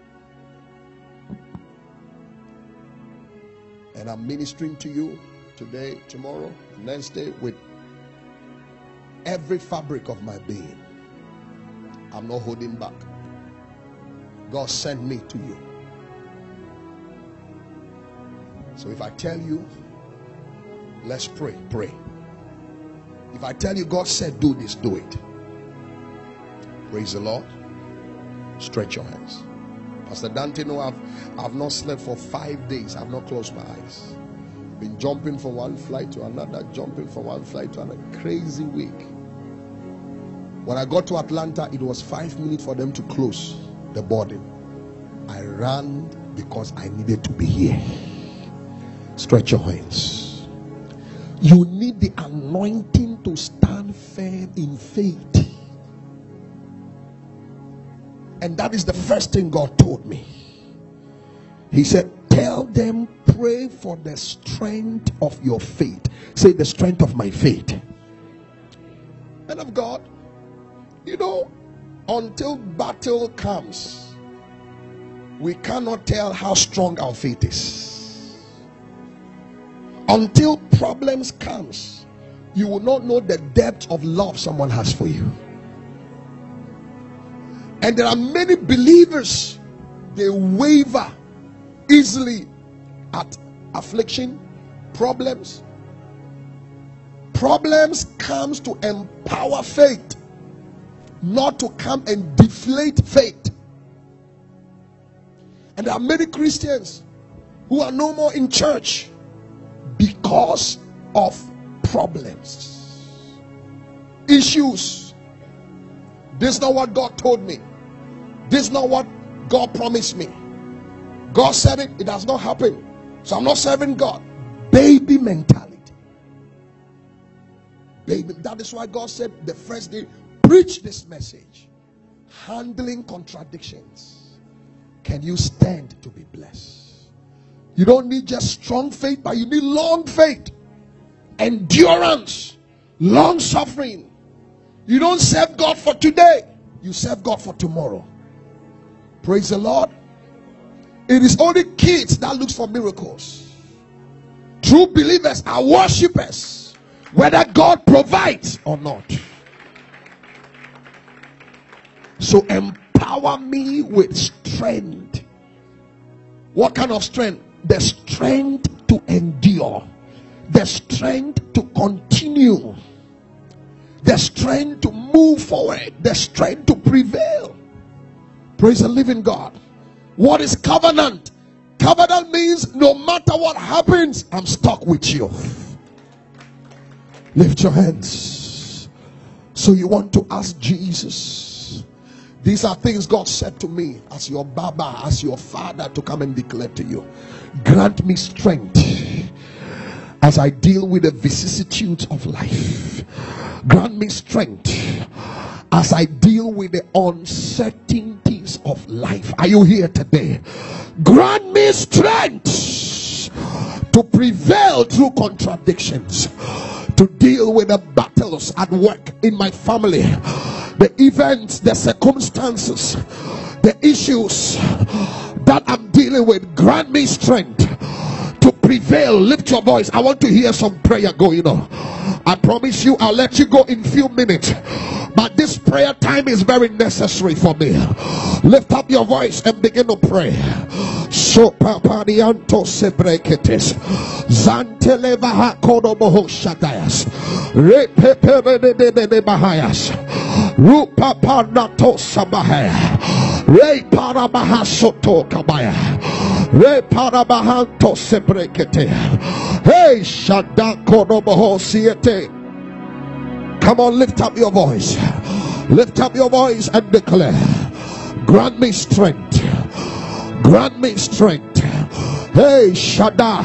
and I'm ministering to you today, tomorrow, next day with every fabric of my being. I'm not holding back. God sent me to you. So if I tell you, let's pray, pray. If I tell you God said do this, do it. Praise the Lord. Stretch your hands. Pastor Dante, no, I've not slept for 5 days. I've not closed my eyes. Been jumping from one flight to another, jumping from one flight to another. Crazy week. When I got to Atlanta, it was 5 minutes for them to close the boarding. I ran because I needed to be here. Stretch your hands. You need the anointing to stand firm in faith. And that is the first thing God told me. He said, tell them, pray for the strength of your faith. Say, the strength of my faith. And of God, you know, until battle comes, we cannot tell how strong our faith is. Until problems comes, you will not know the depth of love someone has for you. And there are many believers, they waver easily at affliction, problems. Problems comes to empower faith, not to come and deflate faith. And there are many Christians who are no more in church because of problems, issues. This is not what God told me. This is not what God promised me. God said it, it has not happened, so I'm not serving God. Baby mentality. Baby. That is why God said the first day, preach this message. Handling contradictions. Can you stand to be blessed? You don't need just strong faith, but you need long faith, endurance, long suffering. You don't serve God for today, you serve God for tomorrow. Praise the Lord. It is only kids that look for miracles. True believers are worshippers, whether God provides or not. So empower me with strength. What kind of strength? The strength to endure, the strength to continue, the strength to move forward, the strength to prevail. Praise the living God. What is covenant? Covenant means no matter what happens, I'm stuck with you. Lift your hands. So you want to ask Jesus. These are things God said to me as your Baba, as your Father, to come and declare to you. Grant me strength as I deal with the vicissitudes of life. Grant me strength as I deal with the uncertainties of life. Are you here today? Grant me strength to prevail through contradictions, to deal with the battles at work, in my family, the events, the circumstances, the issues that I'm dealing with. Grant me strength to prevail. Lift your voice. I want to hear some prayer going on. I promise you I'll let you go in few minutes, but this prayer time is very necessary for me. Lift up your voice and begin to pray. So papadianto sebreketes zantelevaha kodoboho shatayas repepere bahayas rupa panato sabahaya re parabaha soto kabaya re parabahanto sebrekete. Hey, Shada kodoboho siete. Come on, lift up your voice. Lift up your voice and declare, grant me strength. Grant me strength. Hey, Shada.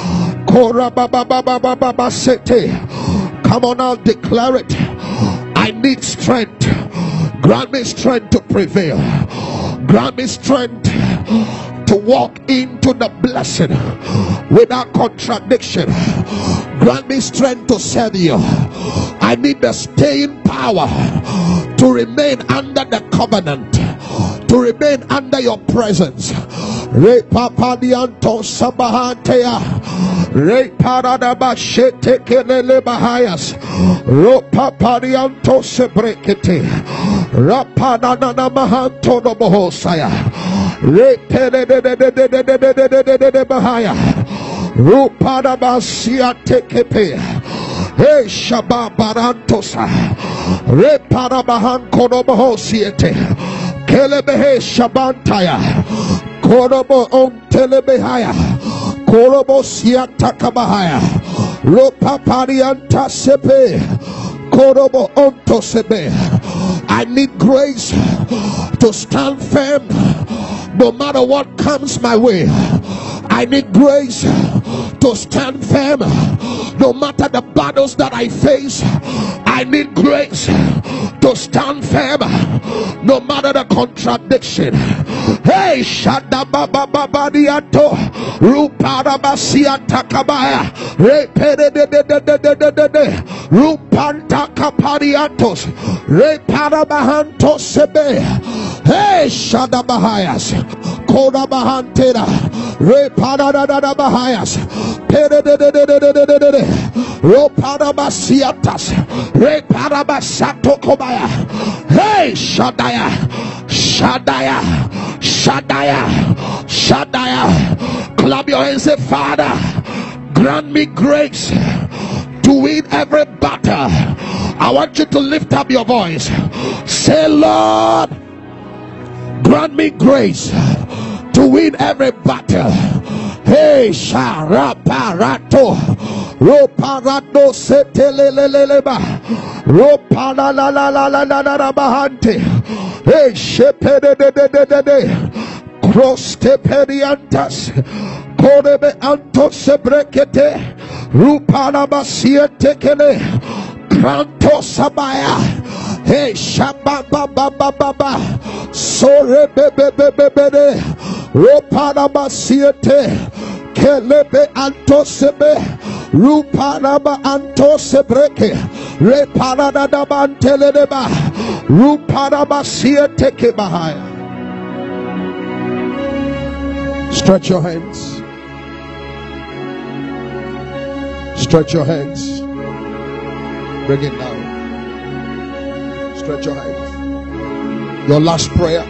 Come on now, declare it. I need strength. Grant me strength to prevail. Grant me strength to walk into the blessing without contradiction. Grant me strength to serve you. I need the staying power to remain under the covenant, to remain under your presence. Re papadianto sabahantea re paradaba shete kelele bahayas ro papadianto sebrekete rapanana mahanto no bohosaya re pere de bahaya ro padaba siate kepe. Hey, Shababarantosa re parabahan konoboho siete kelebehe shabantaya korobo on telebehaya korobo siata kabahaya lo paparianta sepe korobo onto sebe. I need grace to stand firm no matter what comes my way. I need grace to stand firm no matter the battles that I face. I need grace to stand firm no matter the contradiction. Hey, Shadabababadiato Ruparabasia Takabaya Repede Rupanta Kapariatos Reparabahanto Sebe. Hey, Shadabahayas Kodabahantera Reparadabahayas Pede Roparabasiatas Reparabasato Kobaya. Hey, Shadaya Shadaya Shadaya Shadaya. Clap your hands and say, Father, grant me grace to win every battle. I want you to lift up your voice. Say, Lord, grant me grace to win every battle. Hey, Sharaparato Roparato Seteleleleba Ropala la la la la la la bahante. Hey, Shepede Cross Tepediantas Korebe Antos Brekete Rupana Basia Tekele Kranto Sabaya. Hey, Shababa Baba Baba Sore Bebe Ropana Basiete Kelebe Antosebe Rupanaba Antosebreke Reparada Banteleba Rupanaba Siete Kebahaya. Stretch your hands. Stretch your hands. Bring it down. Stretch your hands. Your last prayer.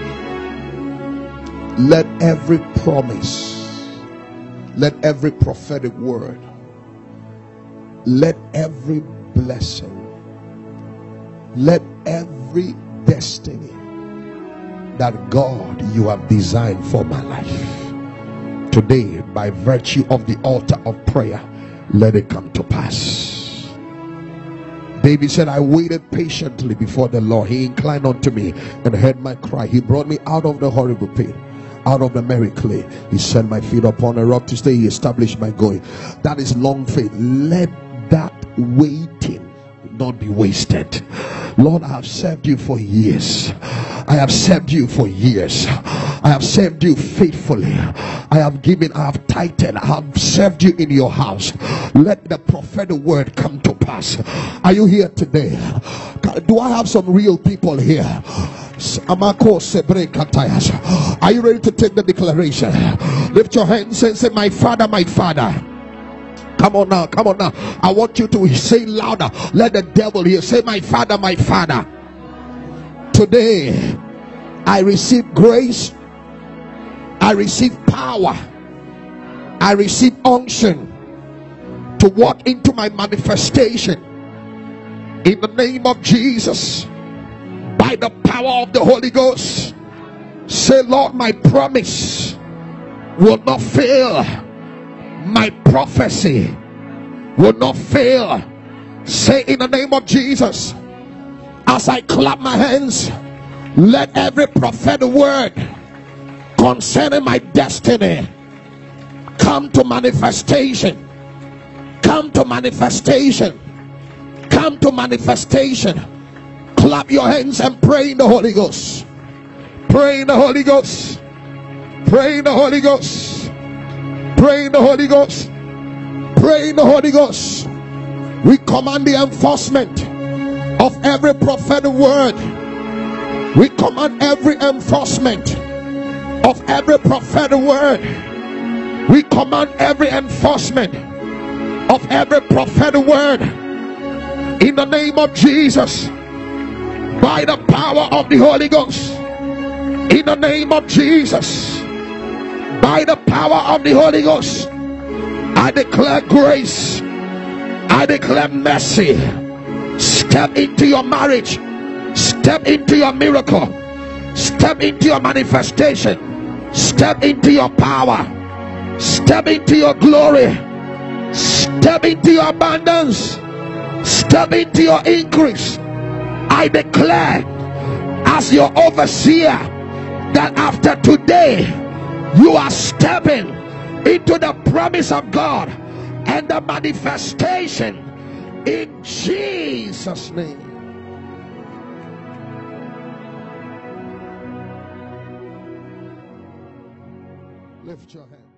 Let every promise, let every prophetic word, let every blessing, let every destiny that God you have designed for my life, today, by virtue of the altar of prayer, let it come to pass. David said, I waited patiently before the Lord. He inclined unto me and heard my cry. He brought me out of the horrible pit, out of the merry clay. He set my feet upon a rock to stay. He established my going. That is long faith. Let that waiting not be wasted. Lord, I have served you for years. I have served you for years. I have served you faithfully. I have given, I have tithed, I have served you in your house. Let the prophetic word come to pass. Are you here today? Do I have some real people here? Are you ready to take the declaration? Lift your hands and say, my Father, my Father. Come on now, come on now. I want you to say louder. Let the devil hear. Say, my Father, my Father. Today, I receive grace. I receive power. I receive unction to walk into my manifestation. In the name of Jesus. By the power of the Holy Ghost. Say, Lord, my promise will not fail. My prophecy will not fail. Say, in the name of Jesus, as I clap my hands, let every prophetic word concerning my destiny come to manifestation. Come to manifestation. Come to manifestation. Clap your hands and pray in the Holy Ghost. Pray in the Holy Ghost. Pray in the Holy Ghost. Pray in the Holy Ghost. Pray in the Holy Ghost. We command the enforcement of every prophetic word. We command every enforcement of every prophetic word. We command every enforcement of every prophetic word in the name of Jesus, by the power of the Holy Ghost. In the name of Jesus, by the power of the Holy Ghost, I declare grace. I declare mercy. Step into your marriage. Step into your miracle. Step into your manifestation. Step into your power. Step into your glory. Step into your abundance. Step into your increase. I declare as your overseer that after today you are stepping into the promise of God and the manifestation in Jesus' name. Lift your hand.